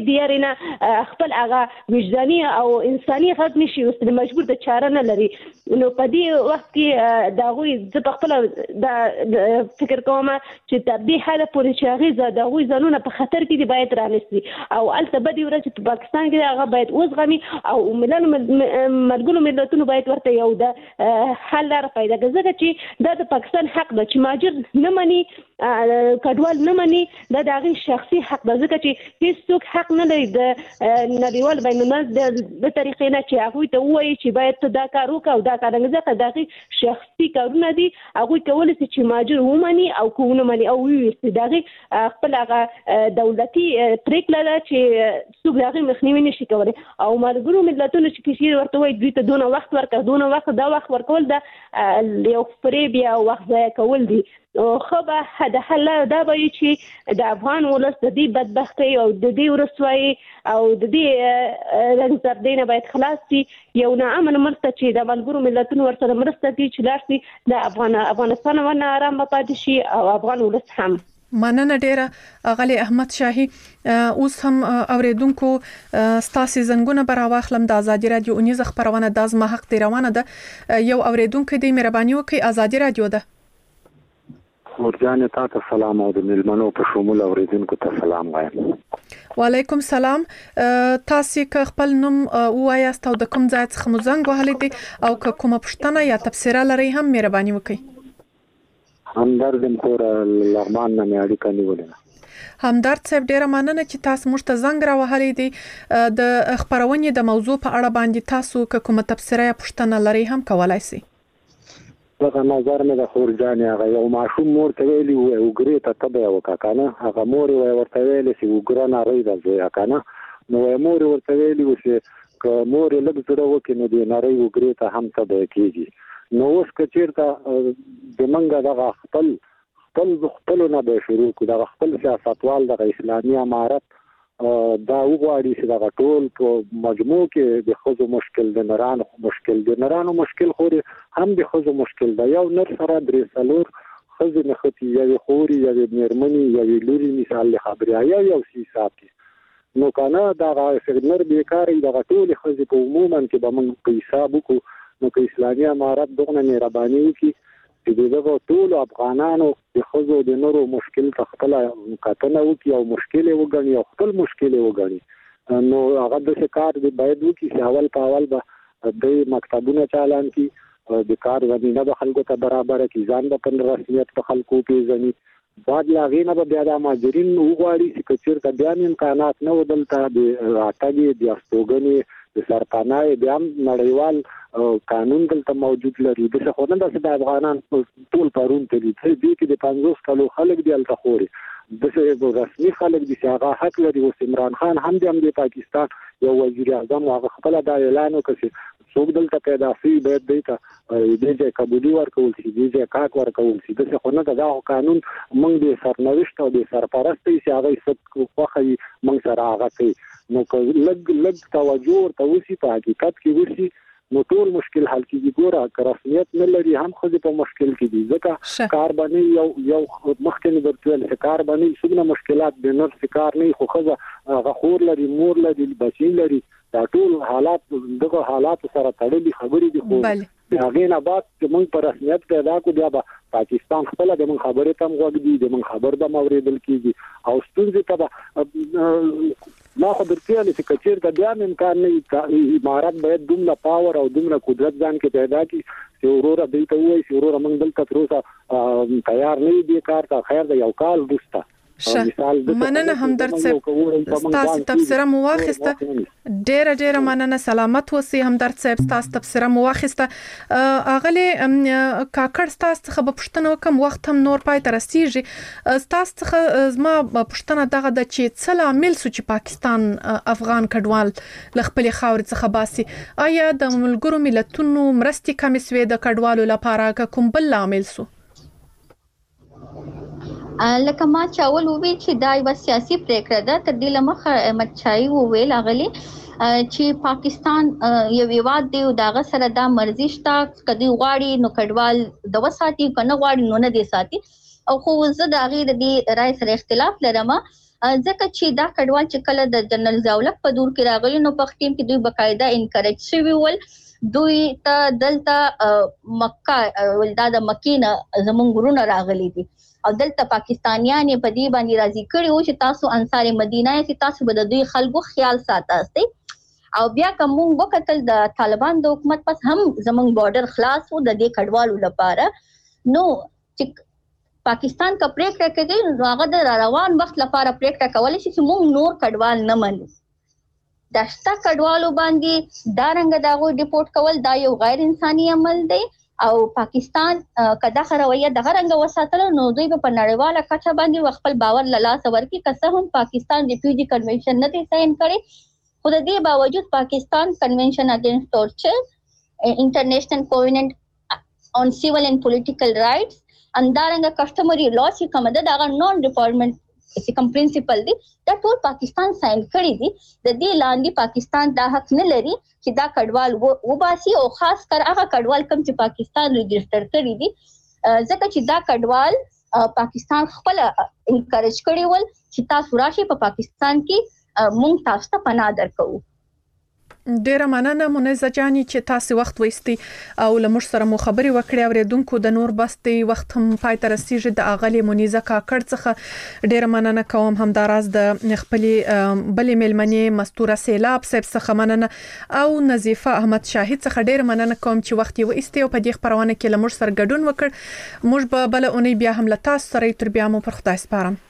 د یاري نه خپل هغه وجداني او انساني غږ نشي اوس مجبور د چاره نه لري. نو په دې وخت کې د هغوی زه په خپله د فکر کوم چې تر دې حده پورې چې هغې د هغوی ځانونه په خطر کې دي باید رانیسي او هلته بدې ورځې په پاکستان کې هغه باید وزغمي او ملل ملګرو ملتونو باید ورته یو د حل لاره پیدا کړي ځکه چې دا د پاکستان حق ده چې مهاجر نه مني کډوال نه مني دا د هغې شخصي حق ده ځکه چې هېڅوک حق نه لري د نړیوال بین الملل د طریقې نه چې هغوی ته ووایي چې باید ته دا کار وکړه او دا کار ځکه د هغې شخصي کارونه دي هغوی کولی شي چې مهاجر ومني او که ونه مني او وویسي د هغې خپل هغه دولتي پرېکړه ده چې څوک د هغې مخنیوي نشي کولی او ملګرو ملتونو چې کشیر ورته وایي دوی ته دونه وخت ورکړه دونه وخت دا وخت ورکول د یو فریب یا وخت ضایع کول دي. خو به د حل لاره دا به وي چې د افغان ولس د دې بدبختۍ او د دې وروسوایي او د دې رنځدردۍ نه باید خلاص شي. یو ناامن ملک ته چې د ملګرو ملتونو ورسره مرسته کوي چې لاړ شي د افغان افغانستان ونه ارام پاتې شي او افغان ولس هم.
مننه ډیره غلی احمد شاهي. اوس هم اوریدونکو ستاسو زنګونه براواخلم د ازادي رادیو اونیز خبرونه د ازما حق دی روانه ده. یو اوریدونکو د مهرباني وکي ازادي رادیو ده.
ورجان تاسو سلام او د ملمنو په شمول اوریدونکو ته سلام وایم.
وعلیکم سلام. تاسو که خپل نوم وایاست او د کوم ځای څخه مو زنګ وهلی دی او که کومه پوښتنه یا تبصره لرئ هم مهرباني وکړئ.
همدرد کور لغمان نه مې اړیکه نیولې.
همدرد صاحب ډیره مننه چې تاسو موږ ته زنګ راوهلی دی. د خبرونې د موضوع په اړه باندې تاسو که کومه تبصره یا پوښتنه لرئ هم کولای شئ.
دغه نظر مې د خورجان هغه یو ماشوم مور ته ویلي و وګړي ته تبه وکړه کنه هغه مور یې ورته ویلي چې وګړه نری ده زوی کنه نو مور ورته ویلي و چې که مور یې لږ زړه وکړي نو د نری وګړي ته هم تبه کېږي. نو اوس که چېرته د منګه دغه خپل خپل خپلو نه به شروع کړو دغه خپل سیاستوال دغه اسلامي امارت دا وغواړي چې دغه ټول په مجموع کې د ښځو مشکل د نرانو مشکل د نرانو مشکل خو هم د ښځو مشکل ده. یو نر سره درې څلور ښځې نښتي یوې خورې یوې مېرمنې یوې لورې مثال د خبرې یا یو څه حساب کې نو که نه دغه نر بېکاره دغه ټولې ښځې په عموما کې به موږ په حساب وکړو نو که اسلامي امارت دغه مهرباني وکړي چې دغه ټول افغانانو د ښځو د نورو مشکل ته خپل کتنه وکړي او مشکل یې وګڼي او خپل مشکل یې وګڼي نو هغه داسې کار دی باید وکړي چې اول په اول به د مکتبونه چالان کړي د کار زمینه به خلکو ته برابره کړي ځان به په رسمیت په خلکو وپېژني بعد له هغې نه به بیا د مهاجرین وغواړي چې که چېرته بیا هم امکانات نه و دلته د راتګې د استوګنې د سرپناه بیا هم نړیوال قانون دلته موجود لري داسې خو نه داسې د افغانان ټول پرون تلي دې کې د پنځوس کلو خلک دي هلته خورې داسې رسمي خلک دي چې هغه حق لري اوس عمران خان هم د هم د پاکستان یو وزیر اعظم هغه خپله دا اعلان وکړ چې څوک دلته پیدا شوي باید دوی ته دې ځای قبولي ورکول شي دې ځای کاک ورکول شي داسې خو نه ده دا قانون موږ د سرنوشت او د سرپرست یې چې هغه څه خوښه وي موږ سره هغه کوي نو که لږ لږ توجه ورته وشي په حقیقت کې وشي نو ټول مشکل حل کېږي. ګوره که رسمیت نه لري هم ښځې په مشکل کې دي ځکه کار به نه یو یو مخکې مې درته ویل چې کار به نه څومره مشکلات د نر چې کار نه خو ښځه هغه خور لري مور لري بچي لري دا ټول حالات دغه حالاتو سره تړلي خبرې دي خو د هغې نه بعد چې موږ په رسمیت پیدا کړو بیا به پاکستان خپله د موږ خبرې ته هم غوږ دي د موږ خبر به هم اورېدل کېږي او ستونزې ته به ما خو درته ویلې چې که چېرته بیا هم امکان نه وي امارت باید دومره پاور او دومره قدرت ځان کې پیدا کړي چې وروره دوی ته ووایي چې وروره موږ دلته تر اوسه تیار نه یو دې کار ته خیر د یو کال وروسته
مننه همدرد صاحب ستاسو تبصره مو واخیسته ډیره ډیره مننه سلامت اوسئ همدرد صاحب ستاسو تبصره مو واخیسته اغلی کاکړ ستاسو څخه به پوښتنه وکم وخت هم نور پای ته رسیږي ستاسو څخه زما پوښتنه دغه ده چې څه لامل سو چې پاکستان افغان کډوال له خپلې خاورې څخه باسي آیا د ملګرو ملتونو مرستې کمې سوې د کډوالو لپاره که کوم بل لامل سو؟
لکه ما چاول وویل چې دا یوه سیاسي پریکړه ده تر دې له مخه احمد شاهي وویل اغلې چې پاکستان یو هیواد دی او د هغه سره دا مرضي شته که دوی غواړي نو کډوال د وساتي که نه غواړي نو نه دی ساتي او خو زه د هغې د دې رایې سره اختلاف لرم ځکه چې دا کډوال چې کله د جنرال ضیاءالحق په دور کې راغلي نو په ټیم کې دوی بقاعده انکریج شوی ول دوی ته دلته مکه ولدا د مکینه زمونږ ګورونه راغلي دي او دلته پاکستانیان په دې باندې راضي کړي او چې تاسو انصار مدینه یې تاسو به د دوی خلکو خیال ساتئ او بیا کوم وکتل د طالبان د حکومت پس هم زمونږ بارډر خلاص وو د دې کډوالو لپاره نو چې پاکستان کا پریکړه کوي نو هغه د روان وخت لپاره پریکړه کولای شي چې موږ نور کډوال نه منو داشتا کډوالو باندې دا رنګ داغو ډیپورت کول دا یو غیر انساني عمل دی او پاکستان کدا خرویه دغه رنګ وساتل نو دوی په نړیواله کچه باندې خپل باور له لاس ورکی که هم پاکستان ریفیوجی کنونشن نه دی ساين کړي خو د دې باوجود پاکستان کنونشن اگینسٹ ټورچر انټرنیشنل کووننٹ آن سیول اینڈ پولیټیکل رائټس اندارنګ کسٹمری لا چې کوم ده دا نون ډیپارټمنټ چې کوم پرنسپل دی دا ټول پاکستان ساين کړی دي د دې لاندې پاکستان دا حق نه لري چې دا کډوال و باسي او خاص کر هغه کډوال کوم چې پاکستان ريجستر کړی دي ځکه چې دا کډوال پاکستان خپل انکریج کړی ول چې تاسو راشي په پاکستان کې مونږ تاسو ته پناه درکو
ډیره مننه منزه جاني چې تاسو وخت وېستي او لمر سره مو خبري وکړې اوریدونکو د نور بستي وخت هم پای ته رسیږي د اغلی منیزه کاکړ څخه ډیره مننه کوم هم دراز د خپلې بلې ملمنې مستوره سیلاب صاحب څخه مننه او نظیفه احمد شاهد څخه ډیره مننه کوم چې وخت یې وېستي او په دې خبرونه کې لمر سره ګډون وکړ موږ به بل اونۍ بیا هم له تاسو سره تر بیا مو پر خدای سپارم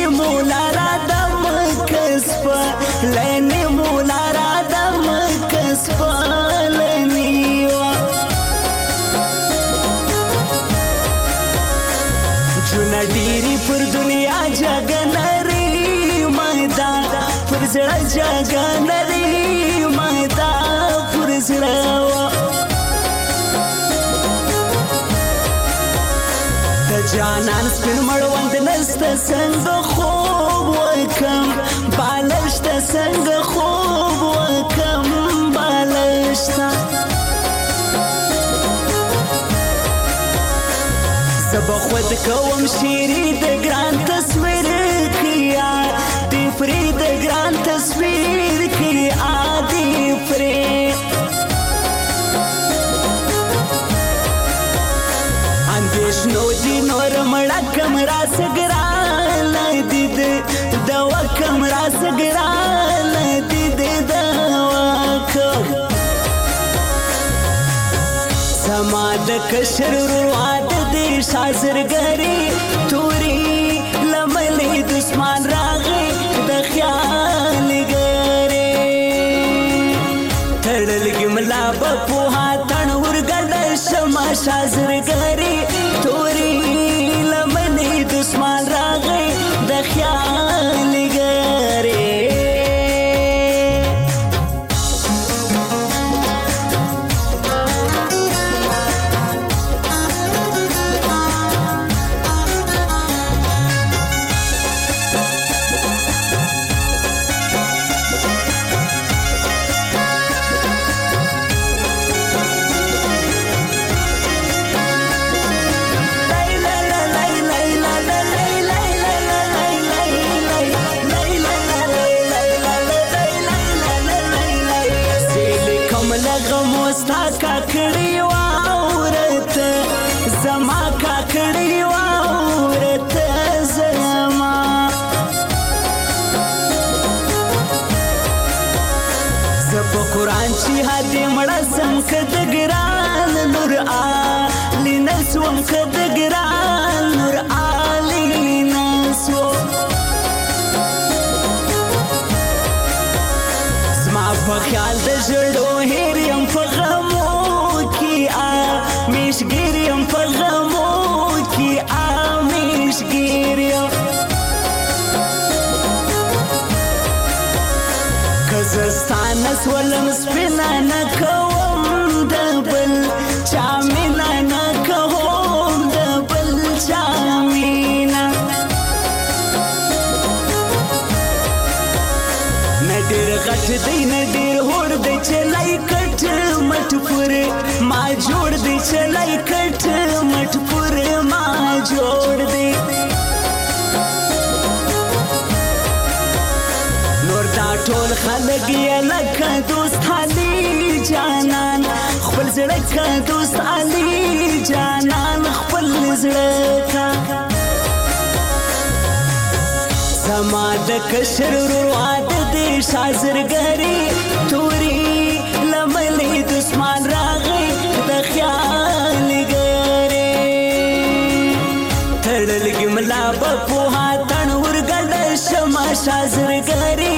مولا را د مکسب لنی مولا را د مکسب لنی جون ډیری پر دنیا جګنری مدا پر زړه جګنری مدا پر زړه جانان سپین مړوند نسته څنګه خوب وکم بالشته څنګه خوب وکم بالشته زبا خود کوم شیری د ګران تصویر کیا دی فری د ګران تصویر کیا دی فری اندیشنو دی نور مړه کم را سګران دید دوا کم را سګران دید دوا کم سما د کشر رواد دی شازرګری توري لملې دشمن راغی د خیال ګری تړل ګملا په هاتن ورګډ شما شازرګری توري لملې دشمن راغی د خیال ګری ستا کاکړی واورت زما کاکړی واورت زما زپ قرآن چې هدي مړه سم کد ګران نور علی نسوم کد ګران نور علی نسو زما په خیال د ژړو هېریم په غمو کې میشګیریم په غمو کې میشګیریم که زه ستا نه سولم سپینه نه کوم د بل چا مینه نه کوم د بل چا مینه نه ډېر غټ دی نه ډېر هوړ دی چې لای کټ مټ پورې ما جوړ دی چې لای کټ مټ پورې ما جوړ دی نور دا ټول خلک یې لکه دوست علي جانان خپل زړه که دوست علي جانان خپل زړه که زما د کشر رواد دی شازرګری توري لملې دشمن راغی د خیال ګری تړل ګملا په هاتن ورګډ شما شازرګری